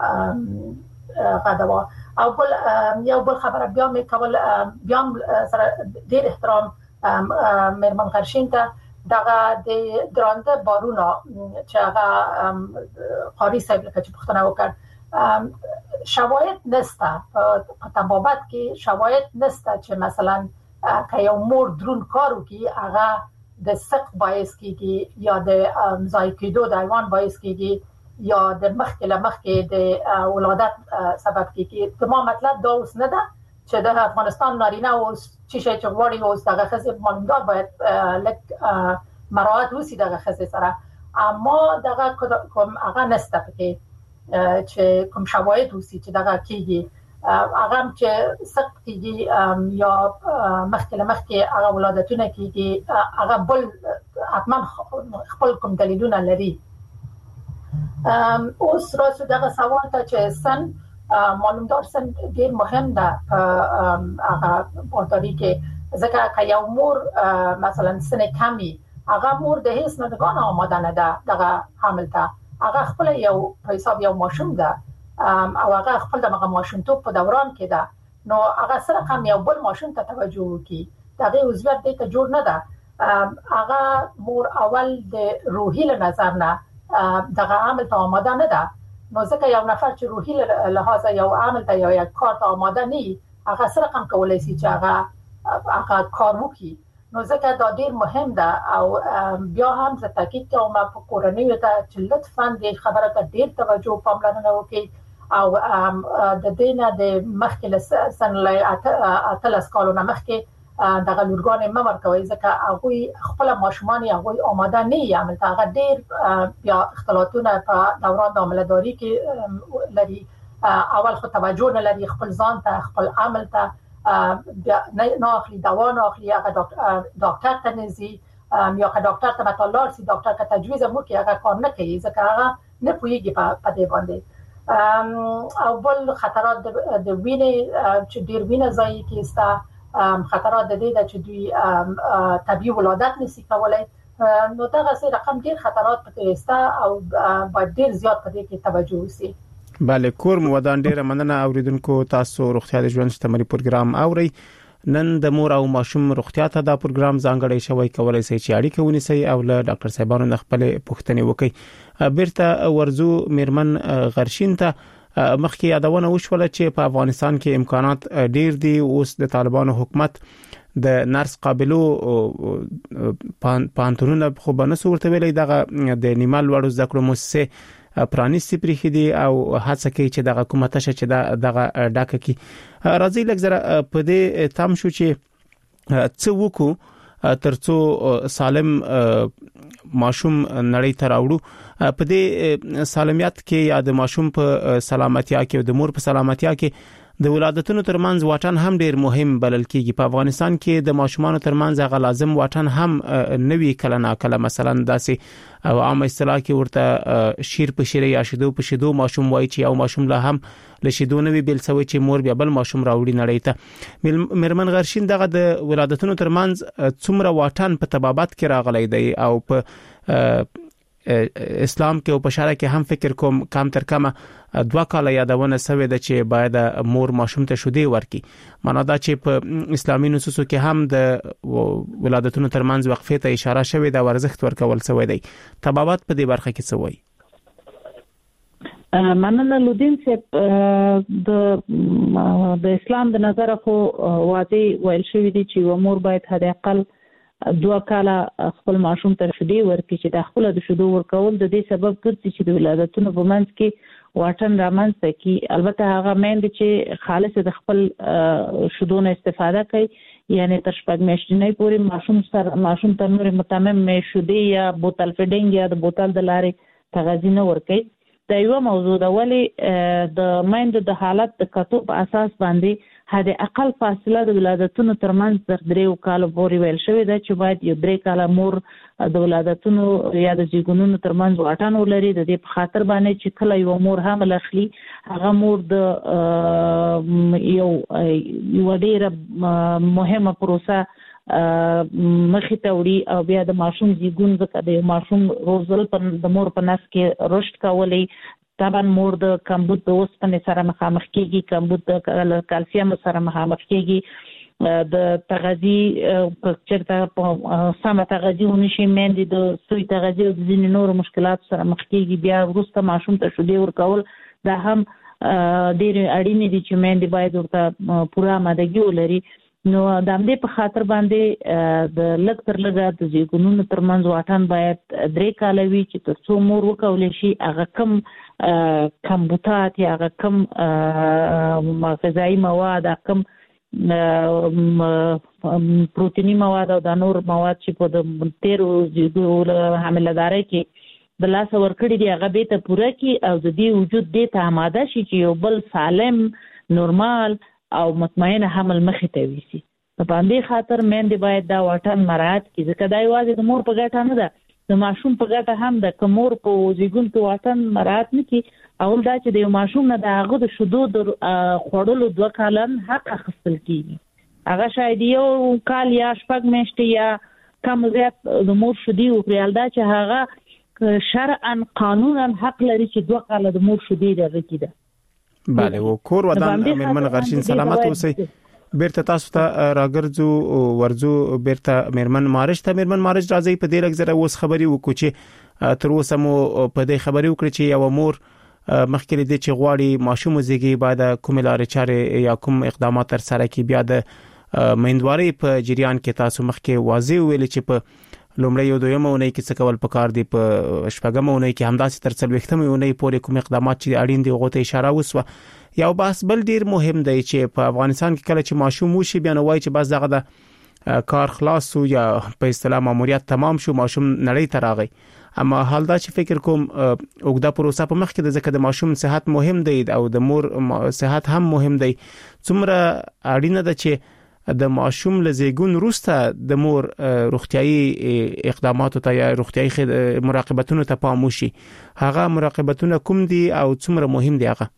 Speaker 4: هغه دوا او بل یو بل خبره بیا مې کول بیا سره ډېر احترام مېرمن قرشین ته دغه د درانده بارونه چې هغه قاری صاحب لکه چې پښتنه وکړ شواهد نشته په طبابت کې شواهد نشته چې مثلا که یو مور درون کار وکړي هغه د سقط باعث کیږي یا د ضایع کېدو د حیوان باعث کیږي یا د مخکې د ولادت سبب کیږي ما مطلب دا اوس نه ده چې د افغانستان نارینه او چې شي چې غواړي اوس دغه خزه معلومات باید لک مراعات وسی دغه خزه سره اما دغه کوم هغه نسته پکې چې کوم شواهد وسی چې دغه کیږي هغه چې سقط کیږي یا مخکې هغه ولادتونه کیږي هغه بل حتما خپل کوم دلیلونه لري. اوس راځو دغه سوال ته چې سن معلومات سن ډیر مهم ده هغه پورتوري کې ځکه که یو مور مثلا سن کمی هغه مور د هیڅ نه آماده نه ده دغه حامل ته هغه خپل یو په حساب یو ماشوم ده او هغه خپل دغه ماشومتوب په دوران کې ده نو هغه سره هم یو بل ماشوم ته توجه وکړي دغه عضویت دې ته جوړ نه ده هغه مور اول د روحي له نظر نه دغه عامل ته آماده نه ده نو ځکه یو نفر چې روحي لحاظ یو عامل ته یا کار ته آماده نه هغه سره هم کولای شي چې هغه کار وکړي نو ځکه دا ډیر مهم ده او بیا هم زه تاکید کوم په کورنۍ ته چې لطفا د خبره ته ډیر توجه پاملرنه وکړي او د دینه د مخکې سن لای اتلس کالونه مخکې دغه لورګان ممر کوي ځکه هغه خپل ماشومان هغه آماده نه یعمل هغه ډیر بیا اختلافونه په دوران د عملداري کې لري اول خو توجه نه لري خپل ځان ته خپل عمل ته نه اخلي دوا نه اخلي هغه ډاکټر ته نزي یا که ډاکټر ته مطالعه سي ډاکټر ته تجویز مو کې هغه کار نه کوي ځکه هغه نه پوهیږي په دې باندې او بل خطرات د وینې چې ډیر وینې ضایع کیسته خطرات د دې چې دوی طبيعي ولادت نشي کولای نو دا غسه رقم ډیر خطرات پکې استه او باید ډیر زیات پدې کې توجه وشي.
Speaker 3: بله کور مو ودان ډیر مننه اوریدونکو تاسو روغتیا د ژوند شتمري پروګرام اوري نن د مور او ماشوم روغتیا ته دا پروګرام ځانګړی شوی کولای شي چې اړیکه ونیسي او له ډاکټر صاحبانو نه خپل پوښتنې وکړي. بیرته ورزو مېرمن غرشین ته مخکې یادونه وشوله چې په افغانستان کې امکانات ډیر دي اوس د طالبانو حکومت د نرس قابلو پانتونونه خو بنسو ورته ویلي دغه د نیمال وړو زده کړو مؤسسه پرانیستی پرېخي دي او هڅه کوي چې دغه حکومت چې دغه ډاکه کی راځي لږ زره په دې تام شو چې څه وکړو ترڅو سالم ماشوم نړۍ ته راوړو. په دې سالمیت کې یا د ماشوم په سلامتیا کې او د مور په سلامتیا کې د ولادتونو ترمنځ واټن هم ډیر مهم بلل کیږي. په افغانستان کې د ماشومان ترمنځ غو لازم واټن هم نوي کله نا کله مثلا داسې او عام اصطلاح کې ورته شیر په شیر یا شیدو په شیدو ماشوم وایي چې او ماشوم لا هم له شیدو نوي بل سوي چې مور بیا بل ماشوم راوړي نړۍ ته. مرمن غرشین دغه د ولادتونو ترمنځ څومره واټن په طبابت کې راغلی دی او په اسلام کې او په شرع کې هم فکر کوم کم تر کمه 2 کاله یادونه سوي د چې باید مور ماشوم ته شیدې ورکړي. معنا دا چې په اسلامي نصوصو کې هم د ولادتونو ترمنځ وقفه ته اشاره شوې ده، ورزخت ورکول سوی دی. طبابت په دې برخه کې څه وایي؟
Speaker 5: مننه لودین چې د اسلام د نظر خو واضح ویل شوی دی چې مور باید حد اقل 2 کاله خپل ماشوم ته شیدې ورکړي چې د خپل د شیدو ورکول د دې سبب ګرځي چې د ولادتونو په منځ کې واټن رامنځته کی. البته هغه میندې چې خالص د خپل شیدو نه استفاده کوي یعنی تر 6 میاشتې پورې ماشوم ته نور متمم شیدې یا بوتل فیډینګ یا د بوتل د لارې تغذیه نه ورکوي. دا یو موضوع ده، ولی د میندو د حالت د کتو په اساس باندې حد اقل فاصله د ولادتونو ترمنځ تر 3 کال پورې ویل شوی ده چې باید یو 3 کال مور د ولادتونو یا د زیږونونو ترمنځ واټن ولري. د دې په خاطر باندې چې کله یو مور حامل اخلي هغه مور د یو ډیره مهمه پروسه مخې ته وړي او بیا د ماشوم زیږون ځکه د ماشوم روزل د مور په نس کې رشد کولی طبعا مور د کمبود د اوسپنې سره مخامخ کیږي، کمبود د کلسیم سره مخامخ کیږي، د تغذیه په چیرته سمه تغذیه ونشي میندې د سوی تغذیه او د ځینې نور مشکلات سره مخ کیږي. بیا وروسته ماشوم ته شیدې ورکول دا هم ډېر اړین دي چې میندې باید ورته پوره آمادګي ولري. نو د همدې په خاطر باندې د لږ تر لږه د زیږونونو ترمنځ واټن باید 3 کاله وي چې ترڅو مور وکولی شي هغه کم کمبوتات یا هغه کم غذایي مواد، کم پروتینی مواد او د نور مواد چې په د تیرو حامله‌دارۍ کې د لاس ورکړي دي هغه به ته پوره کی او د دې وجود دې ته آماده شي چې یو بل سالم نورمال او مطمئن حمل مخې ته ویسي. په باندې خاطر میندې باید دا واټن مراعات کړي ځکه دا یوازې د مور په ګټه نه ده، د ماشوم په ګټه هم ده. که مور په زیږون کې واټن مراعات نه کړي اول دا چې د یو ماشوم نه د هغه د شیدو د خوړلو 2 کالن حق اخیستل کیږي. هغه شاید یو کال یا 6 میاشتې یا کم زیات د مور شیدې وکړي، دا چې هغه شرعاً قانونا حق لري چې 2 کال د مور شیدې درکړي ده.
Speaker 3: بله و کور ودان مرمن غرشین سلامت اوسئ. بیرته تاسو ته راګرځو ورځو بیرته مرمن مارج ته. مرمن مارج راځي په دې لږ زره اوس خبري وکړو چې تر اوسه مو په دې خبري وکړي چې یو مور مخکې دې چې غواړي ماشوم زیږي بعد کوم لارې چارې یا کوم اقدامات تر سره کی بیا د میندواري په جریان کې تاسو مخکې واضح ویل چې په لومړی یو دویمه اونۍ کې څه کول پکار دي، په شپږمه اونۍ کې همداسې تر 40مه اونۍ پورې کوم اقدامات چې اړین دي غوته اشاره وسوه. یو بحث بل ډیر مهم دی چې په افغانستان کې کله چې ماشوم وشي بیا نو وایي چې بس دغه د کار خلاص شو یا په اصطلاح ماموریت تمام شو، ماشوم نړۍ ته راغی. اما حال دا چې فکر کوم اوږده پروسه په مخ کې د ځکه د ماشوم صحت مهم دی او د مور صحت هم مهم دی. څومره اړینه ده چې د ماشوم لزیګون وروسته د مور روغتيایي اقداماتو ته یا روغتيایي مراقبتونو ته پام وشي. هغه مراقبتونه کوم دي او څومره مهم دي؟ هغه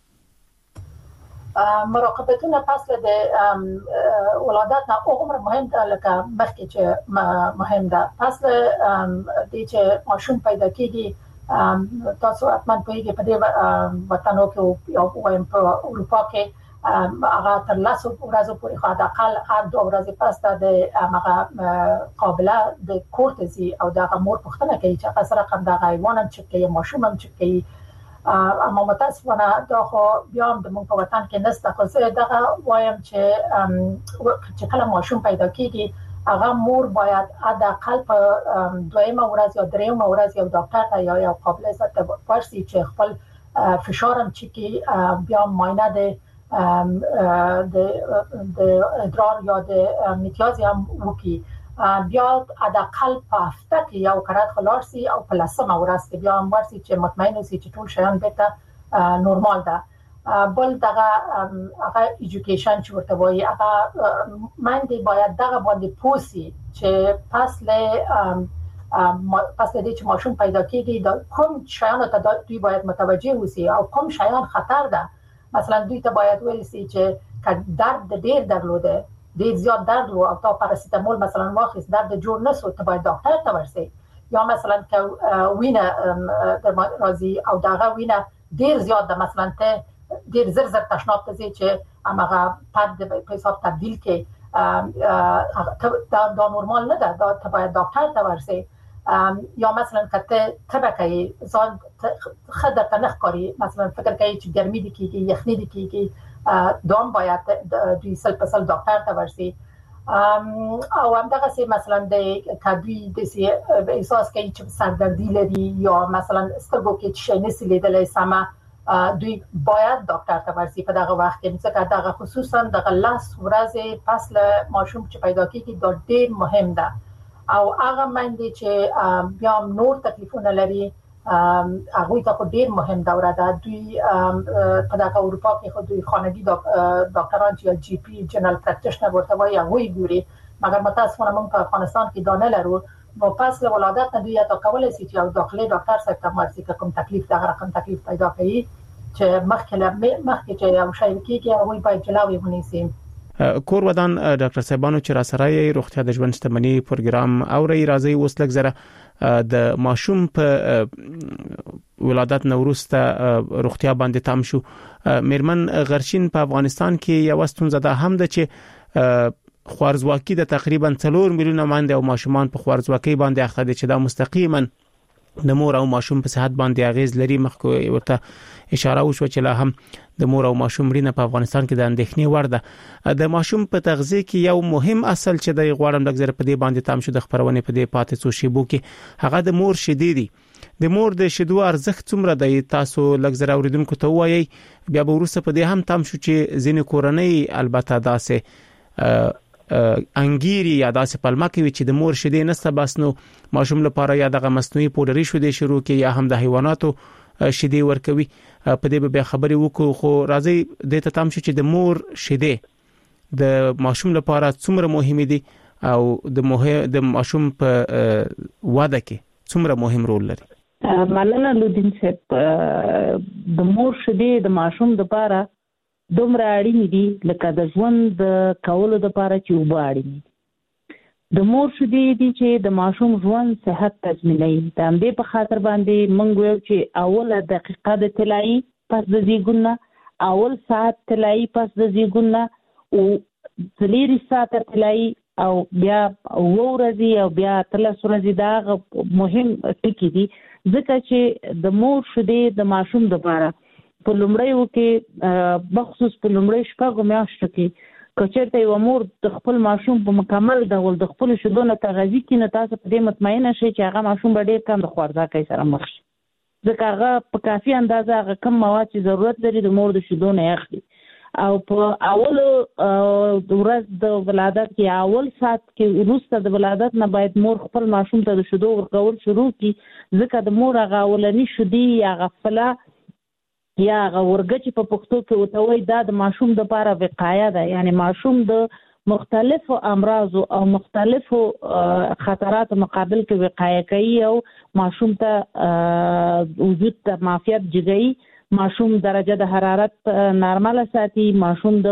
Speaker 4: مراقبتونه پس د ولادت نه عمر مهم ده لکه مخکې چې مهم ده. پس د چې ماشوم پیدا کیږي تاسو حتما پوهیږئ په دې وطنو کې یا په اروپا کې هغه تر 10 ورځې پورې خو د اقل هر 2 ورځې پس د هغه قابله د کورتزي او د مور پختنه کوي چې هغه سره کوم د حیوان چې کوي ماشوم هم چې کوي. اما متاسفانه دا خو بیا هم د مونږ په وطن کې نشته. خو زه دا وایم چې کله ماشوم پیدا کیږي هغه مور باید حداقل په 2مه ورځ یا 3مه ورځ یو ډاکټر ته یا قابله ته ورشي چې خپل فشار هم چې کوي بیا معاینه د ادرار یا د امتیاز هم وکي بیا حداقل په هفته کې یو کرات خلاص شي او په لسمه ورځ کې بیا هم ورسي چې مطمئن اوسي چې ټول شیان بیرته نورمال ده. بل دغه هغه ایجوکیشن چې ورته وایي هغه باندې باید دغه باندې پوسی چې پس دې چې ماشوم پیدا کیږي د کوم شیانو ته دوی باید متوجه اوسي او کوم شیان خطر ده. مثلا دوی ته باید ویل شي چې درد ډیر درلوده ډیر زیات درد او تا پاراسیتامول مثلا واخیست درد جوړ نشو ته باید ډاکټر ته ورسې. یا مثلا که وینه راځي او دغه وینه ډیر زیات ده مثلا ته ډیر زر تشناب ته ځي چې هغه پد په حساب تبدیل کې دا نورمال نه ده ته باید ډاکټر ته ورسې. یا مثلا کته طبقه ځان خدای ته نه ښکاري مثلا فکر کوي چې ګرمي دي کیږي یخني دي کیږي دوم باید دوی سل په سل ډاکټر ته ورسي. او همدغه سي مثلا د کدوی د سي احساس کوي چې سردردي لري یا مثلا سترګو کې شي نسی لیدلای سما دوی باید ډاکټر ته ورسي په دغه وخت کې. ځکه دغه خصوصا دغه لاس ورځې پس له ماشوم چې پیدا کیږي دا ډېر مهم ده. او هغه باندې چې بیا نور تکلیفونه لري هغه ته ډېر مهم دوره ده. دوی په دغه اروپا کې خو دوی خانگی ډاکټران چې جی پی جنرال پریکټیشنر ورته وایي هغه ګوري مګر متاسفانه موږ په افغانستان کې دا نه لرو. نو پس له ولادت نه دوی تا کولای شي چې یو داخلي ډاکټر سره تماس وکړي کوم تکلیف دغه رقم تکلیف پیدا کوي چې مخکې چې یو شی کېږي هغه باید جلاوي ونیسي.
Speaker 3: کور ودان ډاکټر صاحبانو چې را سره یې روغتیا د ژوند شتمنۍ پروګرام اوري راځي اوس لږ زره د ماشوم په ولادت نوروسته روغتیا باندې تام شو. میرمن غرشین په افغانستان کې یو ستونزه ده هم ده چې خوارزواکي د تقریبا 4 میلیونه ماندې او ماشومان په خوارزواکي باندې اخته دي چې دا مستقیما د مور او ماشوم په صحت باندې اغیز لري. مخکې ورته اشاره وشو چې لا هم د مور او ماشوم مړینه په افغانستان کې د اندېښنې وړ ده. د ماشوم په تغذیه کې یو مهم اصل چې د غواړم لږ زره په دې باندې تام شو د خبرونه په دې پاتې څو شیبو کې هغه د مور شیدې دي. د مور د شیدو ارزښت څومره دی تاسو لږ زره اوریدونکو ته وایي بیا به ورسره په دې هم تام شو چې ځینې کورنۍ البته داسې انګيري یا داسې پلمه کوي چې د مور شیدې نسته بس نو ماشوم لپاره یا دغه مصنوعي پودري شیدې شروع کې یا هم د حیواناتو شیدې ورکوي. په دې به خبرې وکړو خو راځي د ته تام شو چې د مور شیدې د ماشوم لپاره څومره مهمه دي او د ماشوم په واده کې څومره مهم رول لري.
Speaker 5: مننه لودین صاحب. د مور شیدې د ماشوم لپاره دومره اړین دي لکه د ژوند د کولو لپاره چې اوبه اړین دي. د مور شیدې دي چې د ماشوم ژوند صحت تضمینوي. د همدې په خاطر باندې موږ وایو چې اوله دقیقه د طلایي پس د زیږون اول ساعت طلایي پس د زیږون او 3 ساعت طلایي او بیا ورځي او بیا 3 ورځې دا مهم ټکی دي ځکه چې د مور شیدې د ماشوم لپاره په لومړیو کې بخصوص په لومړی شپږو میاشتو کې کچېرته یو مور د خپل ماشوم په مکمل ډول د خپل شیدو نه تغذیه کوي نه تاسو په دې مطمئنه شئ چې هغه ماشوم به ډېر کم د خوارځواکۍ سره مخ شي ځکه هغه په کافي اندازه هغه کم مواد چې ضرورت لري د مور د شیدو نه اخلي. او په اول ورځ د ولادت کې اول ساعت کې وروسته د ولادت نه باید مور خپل ماشوم ته د شیدو ورکول شروع کړي ځکه د مور هغه اولنی شیدې یا غفله یا ورګچ په پښتو کې وتوي دا د ماشوم د لپاره وقایه ده. یعنی ماشوم د مختلفو امراض او مختلفو خطرات مقابل کې وقایه کوي او ماشوم ته وجود ته معافیت جګي. ماشوم درجه د حرارت نارمل ساتي. ماشوم د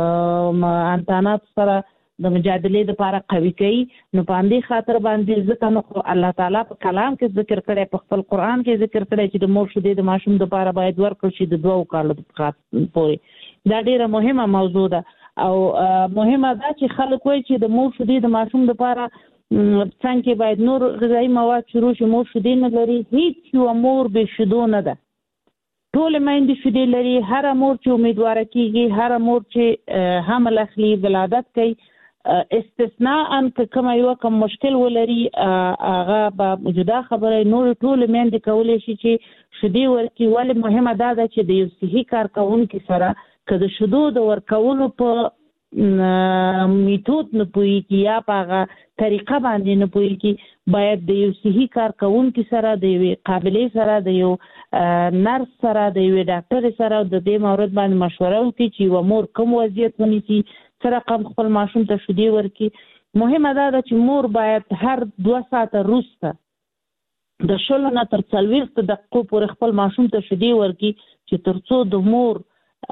Speaker 5: انتانات سره د مجادلې لپاره قوي کوي. نو په دې خاطر باندې ځکه نو الله تعالی په کلام کې ذکر کړی په خپل قران کې ذکر کړی چې د مور شیدې د ماشوم لپاره باید ورکړل شي د 2 کالو پورې. دا ډیره مهمه موضوع ده او مهمه ده چې خلک وایي چې د مور شیدې د ماشوم لپاره څنګه باید نور غذایی مواد شروع شي. مور شیدې نه لري هیڅ یو مور به شیدو نه ده. ټول میندې شیدې لري. هر مور چې امیدواره کیږي هر مور چې حمل اخلي ولادت کوي استثناء ان کوم یو کوم مشکل ولري هغه به جدا خبره نور ټول میندې کولای شي چې شیدې ورکړي. ولې مهمه ده چې د یو صحي کارکونکو سره کله شیدو د ورکولو په میتود نه پوهیږي یا په هغه طریقه باندې نه پوهیږي باید د یو صحي کارکونکو سره د یو قابلیت سره د یو نرس سره د یو ډاکټر سره د دې مورد باندې مشوره وکړي چې و مور کوم وضعیت ونیسي سره خپل ماشوم ته شیدې ورکړي. مهمه ده چې مور باید هر 2 ساعته وروسته د 20 نه تر 40 دقیقو پورې خپل ماشوم ته شیدې ورکړي چې ترڅو د مور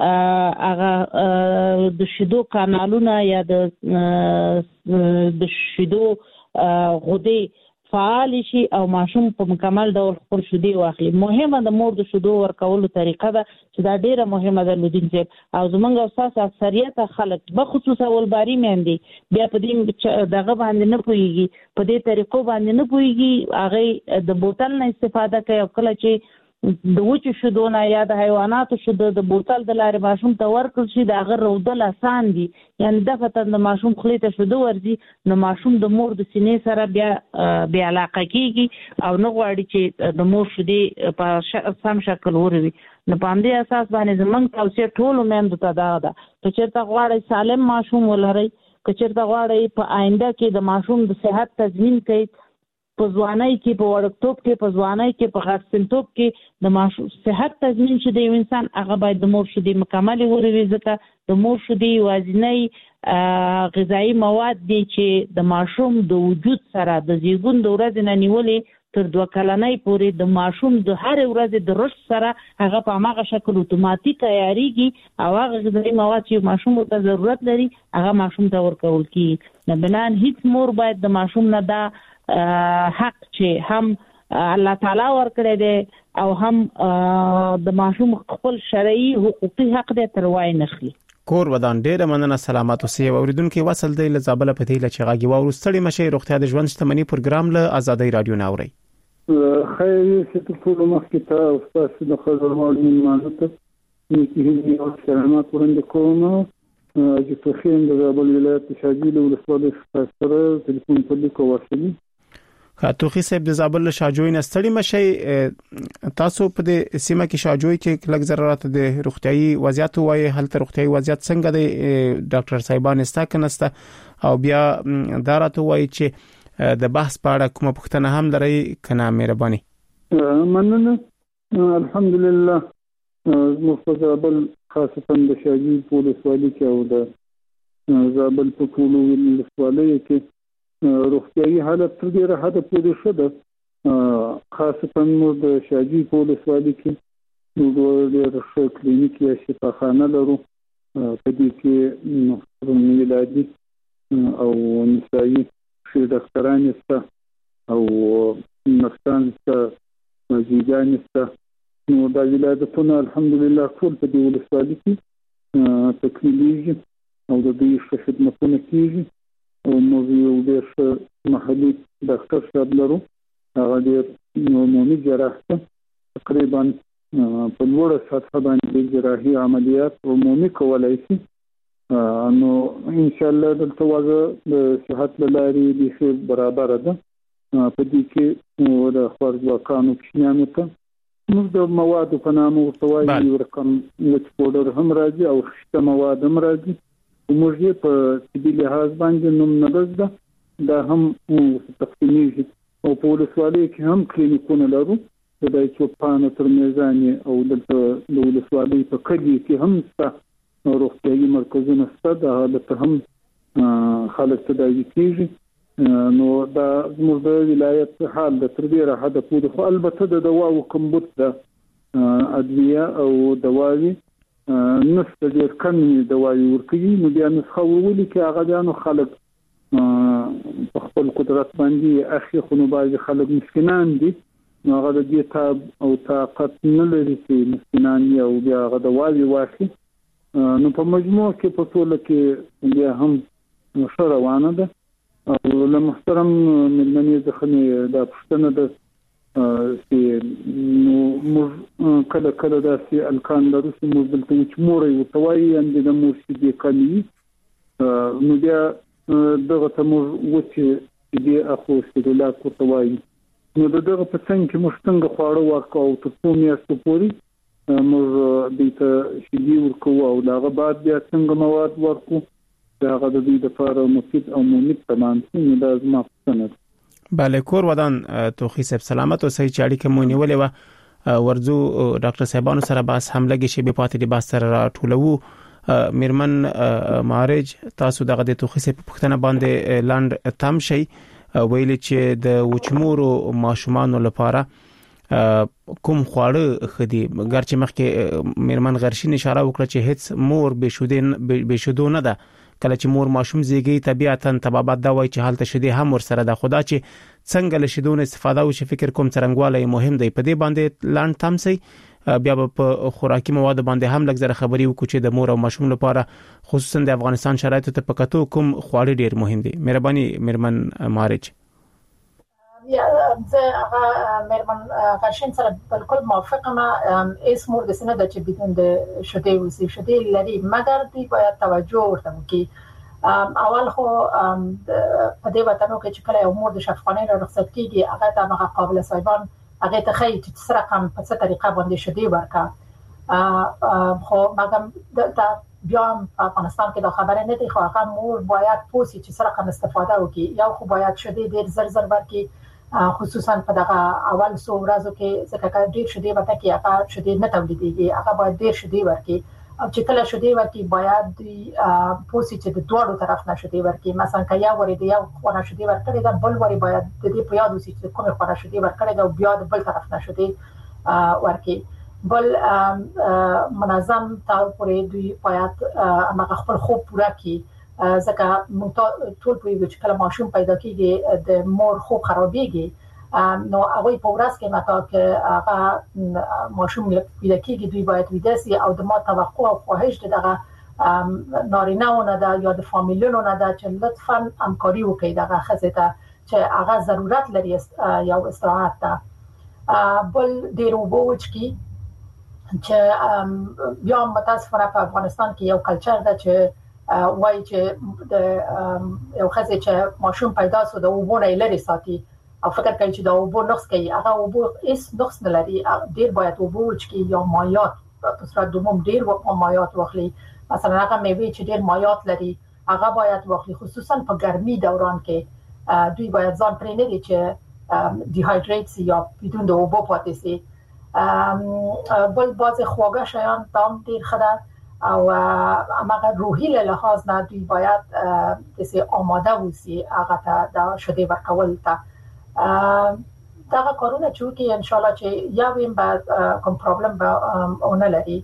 Speaker 5: هغه د شیدو کانالونه یا د شیدو غدې فعال شي او ماشوم په مکمل ډول خپل شیدې واخلي. مهمه د مور د شیدو ورکولو طریقه ده چې دا ډیره مهمه ده لودین صاحب او زمونږ استاد اکثریت خلک به خصوصا ولباري میندې بیا په دې دغه باندې نه پوهیږي په دې طریقو باندې نه پوهیږي هغه د بوتل نه استفاده کوي او کله چې د وچو شیدو نه یا د حیواناتو شیدو د بوتل د لارې ماشوم ته ورکړل شي د هغه رودل آسان دي یعنی دغه د ماشوم خولې ته شیدو ورځي نو ماشوم د مور د سینې سره بیا علاقه کیږي او نه غواړي چې د مور شیدې په سم شکل وروي. نو په همدې اساس باندې زموږ توصیه ټولو میندو ته دا ده که چېرته غواړئ سالم ماشوم ولرئ که چېرته غواړئ په آینده کې د ماشوم د صحت تضمین کوئ په ځوانۍ کې په وړکتوب کې په ځوانۍ کې په غټسنتوب کې د ماشوم صحت تضمین شي د یو انسان هغه باید د مور شیدې مکمل وروي ځکه د مور شیدې یوازینی غذایي مواد دي چې د ماشوم د وجود سره د زیږون د ورځې نه نیولې تر 2 کلنۍ پورې د ماشوم د هر ورځې د رشد سره هغه په هغه شکل اتوماتیک تیاریږي او هغه غذایي مواد چې ماشوم ته ضرورت لري هغه ماشوم ته ورکول کیږي. نه بنان هیڅ مور باید د ماشوم نه دا حق چې هم الله تعالی ورکړی دی او هم د ماشوم خپل شرعي حقوقي حق دی تر وای نخلي.
Speaker 3: کور ودان ډیره مننه سلامات اوسئ اوریدونکو وصل دی له زابل په دې لچې غاګي و ورستړي مشه روغتیا د ژوند شتمنۍ پروګرام له آزادۍ رادیو ناوري.
Speaker 8: خیر چې ټول مخکې ته تاسو د خبرو مالته نیکی او سلامات ورنده کوم چې په خین د زابل ولایت شاجوی ولسوالۍ سره ټلیفون په لیکو واسطه
Speaker 3: خاطوخي صاحب د زابل شاجوی نستړي مشي تاسو په دې سیمه کې شاجوی کې لږ ضرورت د روغتيایي وضعیت وایي هلته روغتيایي وضعیت څنګه دی ډاکټر صاحبان استاکنسته او بیا دارته وایي چې د بحث په اړه کومه پوښتنه هم لري کنه مهرباني.
Speaker 8: مننه الحمدلله مستزابل خاصه د شاجوی په ولسوالۍ کې او د زابل په ټولو ولسوالۍ کې روغتیايي حالت تر ډیره حد پورې ښه ده خاصه نو د شاجوی په ولسوالۍ کې نو ډېر ښه کلینیک یا شفاخانه لرو په دې کې ولادي او نسایي ښه ډاکټران شته او نرسان شته مزیدان شته نو د ولادتونو الحمدلله ټول په دې ولسوالۍ کې تکمیلېږي او د دې ښه خدمتونه کېږي او موږ یو ډېر محلي ډاکټر صاحب لرو هغه ډېر عمومي جراح ده تقریبا په لوړه سطحه باندې جراحي عملیات عمومي کولای شي نو ان شاء الله دلته وضع د صحت لاري د برابر ده په دې کې د خوارځواکانو کښینانو ته موږ د موادو په نامه ورتوایي رقم وچ پودر هم راځي او خشته مواد هم راځي موږ یې په طبي لحاظ باندې نوم نه ده دا هم تقسیمیږي او په ولسوالۍ کې هم کلینیکونه لرو د چوپانو تر میزانې او د ولسوالۍ په کلي کې هم شته روغتیايي مرکزونه شته د حالت هم خلک تداوي کېږي نو دا زموږ د ولایت حال د تر ډیره حده پورې خو البته د دواو کمبود ده ادویه او دواوي نسخه ډېر کم دوايي ورکوي نو بیا نسخه ولې کې هغه بیا نو خلک په خپل قدرت باندې اخی خو نو باید خلک مسکینان دي نو هغه د دې تاب او طاقت نه لري چې مسکینان یو بیا هغه دوايي واخلي نو په مجموع کې په ټوله کې بیا هم ښه روانه ده او له محترم ملمنې ځخنې دا پوښتنه ده نو موږ کله داسې الکان لرو چې موږ دلته چې مورې ورتوایي اندې د مور شیدې کمي نو بیا دغه ته موږ وچې شیدې اخوستې د لاس ورتوایي نو دغه په څنګ کې موږ څنګه خواړه ورکو او تر څو میاشتو پورې موږ دې ته شیدې ورکو او د هغه بعد بیا څنګه مواد ورکو دا غو د دې لپاره مفید او ممید تمام شي دا زما څنګه.
Speaker 3: بله کور ودان توخی صاحب سلامت او صحیح چاړي کوم نیولې و ورزو ډاکټر صاحبانو سره باس هم لګي شي به پاتې دی باس سره ټولو میرمن مارج تاسو دغه د توخی صاحب پښتنه باندې لاند تام شي ویل چې د وچمورو ماشومان لپاره کوم خواړه خدي ګرچې مخکې میرمن غرشین اشاره وکړه چې هیڅ مور بشودو نه ده کله چې مور ماشوم زیږي طبيعتاً تبابت دا وای چې حالت شدي هم ور سره د خدا چې څنګه له شیدون استفاده او فکر کوم څرنګواله مهم دی په دې باندې لاند تمسي بیا په خوراکي مواد باندې هم لږ خبري وکړو چې د مور او ماشوم لپاره خصوصا د افغانستان شرایطو ته پکاتو کوم خواړه ډیر مهم دي. مهرباني میرمن مارج.
Speaker 4: زه هغه میرمن غرشین سره بالکل موافقم. اسمور د سینه د چې بدون د شته وسی شته لري مګر دی باید توجه ورته وکړي. اول خو په دې وطنو کې چې کله یو مور د شفقانه رخصت کیږي هغه ته هغه قابل صاحبان هغه ته خی چې سره کوم په څه طریقه باندې شته ورکا خو مګم د بیا په افغانستان کې دا خبره نه دی خو هغه مور باید پوسی چې سره کوم استفاده وکړي. یو خو باید شته ډیر زر ورکړي خصوصا په دغه اول څو ورځو کې ځکه ډیر شدي وته کې هغه شدي نه تولیدېږي هغه باید ډیر شدي ورکړي او چې کله شدي ورکړي باید پوسی چې د دوړو طرف نه شدي ورکړي. مثلا که یو ورې دی یو خونه شدي ورکړي دا بل ورې باید د دې په یاد وسی چې کومه خونه شدي ورکړي دا بیا د بل طرف نه شدي ورکړي. بل منظم تاو پورې دوی باید هغه خپل خوب پوره کړي ځکه موږ ټول په یو چې کله ماشوم پیدا کیږي د مور خوب خرابېږي نو هغه په ورځ کې ماته کې هغه ماشوم پیدا کیږي دوی باید ویدسي او د ما توقع او خواهش دغه نارینه‌ونه د یا د فامیلونو نه د چې لطفاً همکاري وکړي دغه خزه ته چې هغه ضرورت لري یا استراحت ته. بل ډیر وبوچ کی چې بیا متاسفانه په افغانستان کې یو کلچر ده چې وای چې د یو خزه چې ماشوم پیدا سو د وبونه لري ساتي او فکر کوي چې دا وبو نقص کوي هغه وبو هیڅ نقص نه لري. ډیر باید وبوچ کی یا مایات په صورت دوم ډیر مایات واخلي. مثلا هغه میوه چې ډیر مایات لري هغه باید واخلي خصوصا په ګرمي دوران کې دوی باید ځان پرې نه دي چې ډیهایډریټ یا بدون د وبو پاتې سي. بل باز خواږه شیان تام ډیر خطر او هغه روحي له لحاظ نه دوی باید دسه آماده وسی هغه ته دا شده ورکول ته دا کارونه چې ان شاء الله چې یا ویم بعد کوم پرابلم به اون لري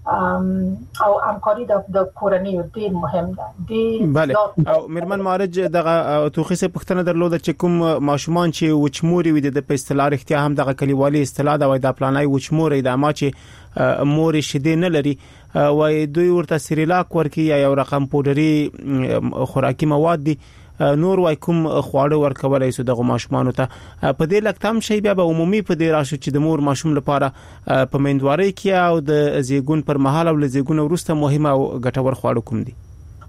Speaker 4: او همکاری د کورنۍ ډیر مهم ده دی.
Speaker 3: بله او میرمن مارج دغه توخیسه پښتنه درلوده چې کوم ماشومان چې وچموري وي د په اصطلاح اختیار هم دغه کلیوالي اصطلاح دا وای د پلانای وچموري د ما چې مور شیدې نه لري وای دوی ورته سریلاک ورکی یا یو رقم پودري خوراکي مواد دي نور وای کوم خواړه ورکولای سو دغه ماشومان ته په دې لکتام شی بیا به عمومي په دې راشو چې د مور ماشوم لپاره په مندواري کې او د زیګون پر مهال او زیګون وروسته مهمه او ګټور خواړه کوم دي.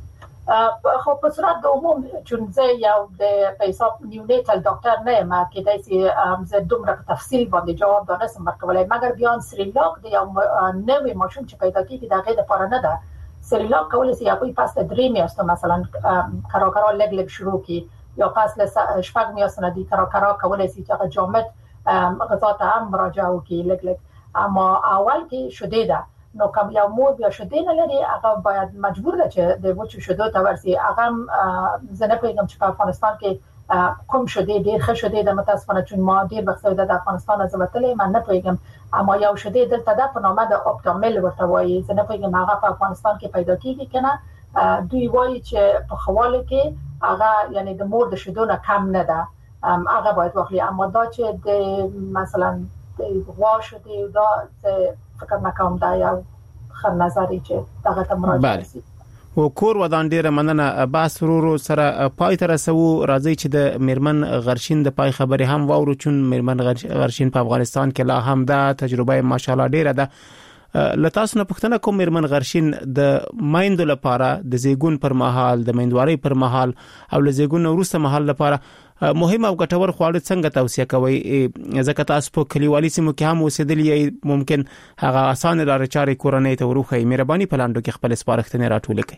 Speaker 4: خو په صورت د عموم چې یو د حساب نیونیټل ډاکټر نه ما کې داسې زه دومره په تفصیل باندې جواب دانسم ورکولای مګر بیا سریلاک د یو نوې ماشوم چې پیدا کیږي دغه لپاره نه ده. سریلاک کولای شي هغه پاس د 3 میاشتو مثلا کارا لګ شروع کی یا پاس له شپږ میاشتو نه دي کارا کولای شي چې جامد غذا ته هم مراجعه وکړي لګ اما اول کې شوده ده نو کوم یو مور بیا شوده نه لري هغه باید مجبور ده چې د وچو شوده ته ورسي. هغه زنه پیغام چې په افغانستان کې کوم شوده ډیر ښه شوده د متاسفانه چون ما ډیر وخت د افغانستان از وتلې من نه پیغام اما یو شوده دلته د په نامه د اپټامل ورته وایي زنه پیغام هغه په افغانستان کې پیدا کیږي کنه دوی وایي چې په خواله کې هغه یعنی د مور د شوده نه کم نه ده هغه باید واخلي. اما دا چې د مثلا د غوا شوده دا فکر نکوم دا یو خر نظری چې دغه ته مراجعه شي.
Speaker 3: و کور ودان ډیره مننه باس ورو سره پای تر سو راځي چې د میرمن غرشین د پای خبرې هم واورو چون میرمن غرشین په افغانستان کې لا هم دا تجربه ماشاءالله ډیره ده. لتاسو نه پښتنه کوم میرمن غرشین د مایندو لپاره د زیګون پر مهال د میندواري پر مهال او د زیګون وروسته مهال لپاره مهم او ګټور خواړه څنګه توصیه کوي ځکه تاسو په کلیوالي سیمو کې هم اوسېدلی ممکن هغه اسانه لارې چارې کورنۍ ته وروخی. مهرباني پلاندو کې خپل سپارښتنې راټول کړئ.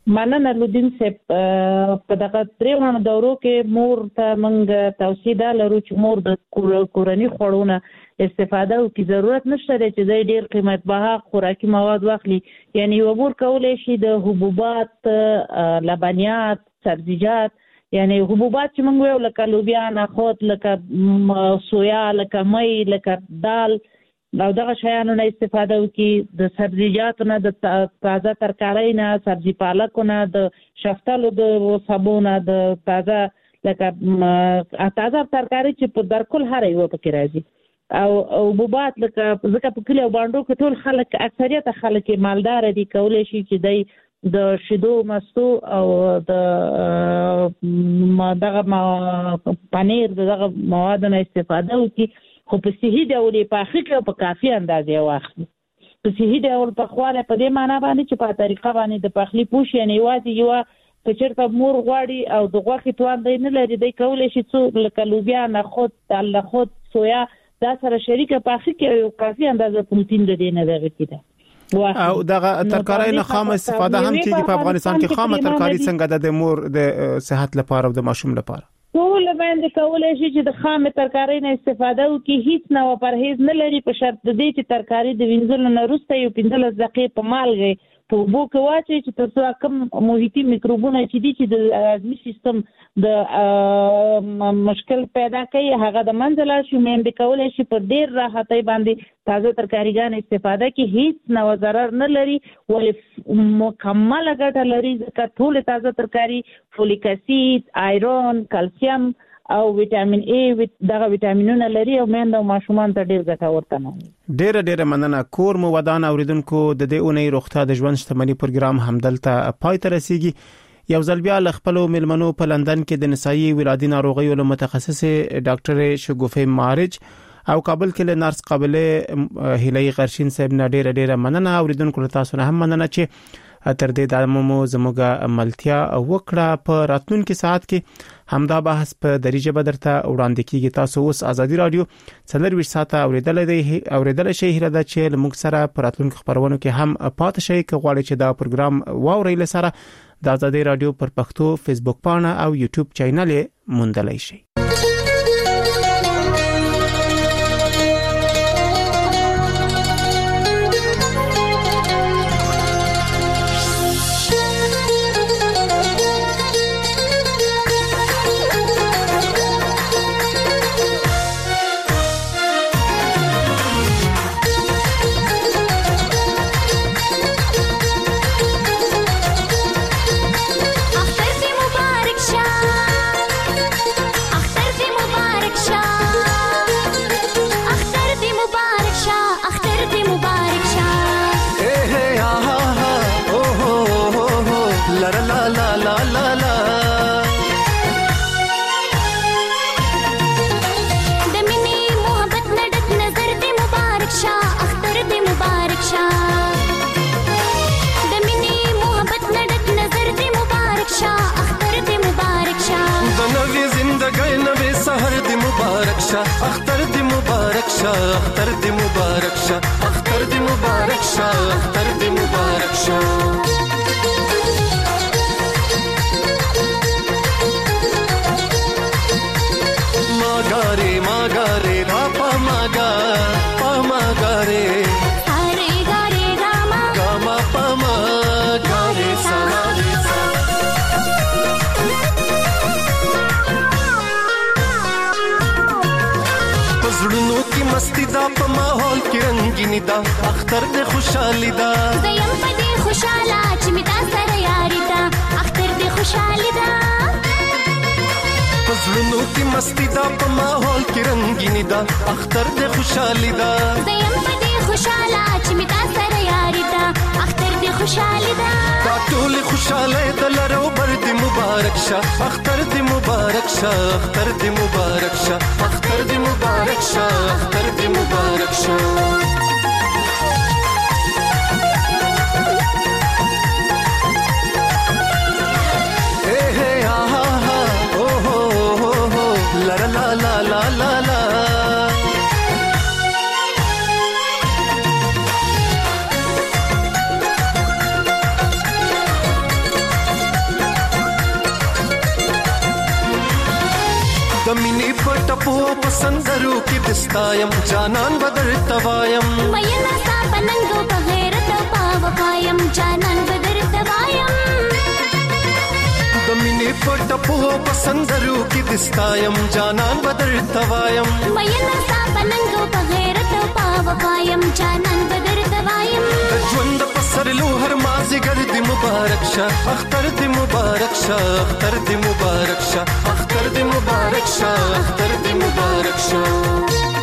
Speaker 5: مننه لودین صاحب په دغه درېو دورو کې مور ته موږ توصیه ده لرو چې مور د کورني خوړونه استفاده وکړي. ضرورت نشته چې د ډېر قیمت بها خوراکي مواد واخلي. یعنی عبور کولای شي د حبوبات، لبنیات، سبزیجات، یعنی حبوبات چې موږ ویو لکه لوبیا، نخود، لکه سویا، لکه مۍ، لکه دال او دغه شیانو نه استفاده وکړي. د سبزیجاتو نه، د تازه ترکارۍ نه، سبزي پالکو نه، د شفتالو د سبو نه، د تازه لکه تازه ترکارۍ چې په درکل هر یو پکې راځي، او حبوبات لکه ځکه په کلي او بانډو کې ټول خلک، اکثریت خلک مالدار دي، کولی شي چې دی د شیدو، مستو او د دغه پنیر دغه موادو نه استفاده وکړي، خو په صحي ډول یې پاخه کړي او په کافي اندازې واخلي. په صحي ډول پخوالی په دې معنا باندې چې په طریقه باندې د پخلي پوه شي. یعنې یوازې یوه که چېرته مور غواړي او د غوښې توان دی نه لري، دی کولی شي څو لکه لوبیا، نخود، نخود، سویا دا سره شریکه پاخه کړي او یو کافي اندازه پروتین د دې نه دغه کړي.
Speaker 3: او دغه ترکارۍ نه خام استفاده هم کیږي په افغانستان کې. خام ترکارۍ څنګه د مور د صحت لپاره او د ماشوم لپاره؟
Speaker 5: ټول باندې کولای شي چې د خام ترکارۍ نه استفاده وکړي، هیڅ نه پرهیز نه لري، په شرط د دې چې ترکارۍ د وینځلو نه وروسته یو 15 دقیقې په مالګې په اوبو کې واچوي چې تر څو کوم محیطي میکروبونه چې دي چې د هاضمي سیستم د مشکل پیدا کوي هغه د منځه لاړ شي. میندې کولی شي په ډېر راحتۍ باندې تازه ترکاریګان استفاده کړي، هیڅ نه ضرر نه لري، ولې مکمله ګټه لري ځکه ټول تازه ترکاري فولیک اسید، آیرون، کلسیم او ویټامین ای دغه ویټامینونه لري او میندو او ماشومان ته ډیر ګټور تمامي.
Speaker 3: ډیره مننه. کور مو ودان اوریدونکو، د دې اونۍ روغتیا د ژوند شتمنۍ پروګرام همدلته پای ته رسیږي. یو ځل بیا ل خپل ملمنو په لندن کې د نسایي ولادي ناروغیو له متخصص ډاکټر شګوفه مارج او کابل کې له نرس قابله هیلۍ غرشین صاحب نه ډیره مننه. اوریدونکو تاسو نه هم مننه چې تر دې دمو زموږه ملتیا وکړه. په راتلونکي ساعت کې همدا بحث په دریجه بدرته وړاندې کیږي. تاسو اوس ازادي رادیو 24 ساعته اوریدل شي. هیله ده چې موږ سره په راتلونکو خبرونو کې هم پاتې شئ. که غواړئ چې دا پروګرام واورئ لسره د ازادي رادیو پر پښتو فیسبوک پاڼه او یوټیوب چینل موندلای شئ.
Speaker 9: اختر دی مبارک شاه، اختر دی مبارک شاه، اختر دی مبارک شاه، اختر دی مبارک شاه. ماگاره ماگاره پاپا ماگا پاماگاره
Speaker 10: هره گاره گاما
Speaker 9: گاما پاما گاره سالاره پزړونو کې مستی دا په ماحول کې رنگینی دا اختر دې خوشحالي دا
Speaker 10: زیم په دې خوشاله چې می تا سره یاري دا اختر دې خوشحالي دا
Speaker 9: پزړونو کې مستی دا په ماحول کې رنگینی دا اختر دې خوشحالي دا
Speaker 10: زیم په دې خوشاله چې می تا سره یاري دا اختر دې خوشحالي دا
Speaker 9: دا ټول خوشاله د لرو بر دې مبارک شه اختر دې مبارک شه اختر دې مبارک شه اختر دې مبارک شه اختر دې مبارک شه. ټپو پسندرو کې دستایم جانان بدر توایم
Speaker 10: مېنا ستا پننګو په غیرت او په وفایم جانان بدر توایم
Speaker 9: د مینې په ټپو پسندرو کې دستایم جانان بدر توایم
Speaker 10: مېنا ستا پننګو په غیرت او په وفایم جانان بدر توایم
Speaker 9: ژوند پسرلو هر مازیګر دې مبارک شه اختر دې مبارک شه اختر دې مبارک شه اختر دې مبارک شه اختر دې مبارک شه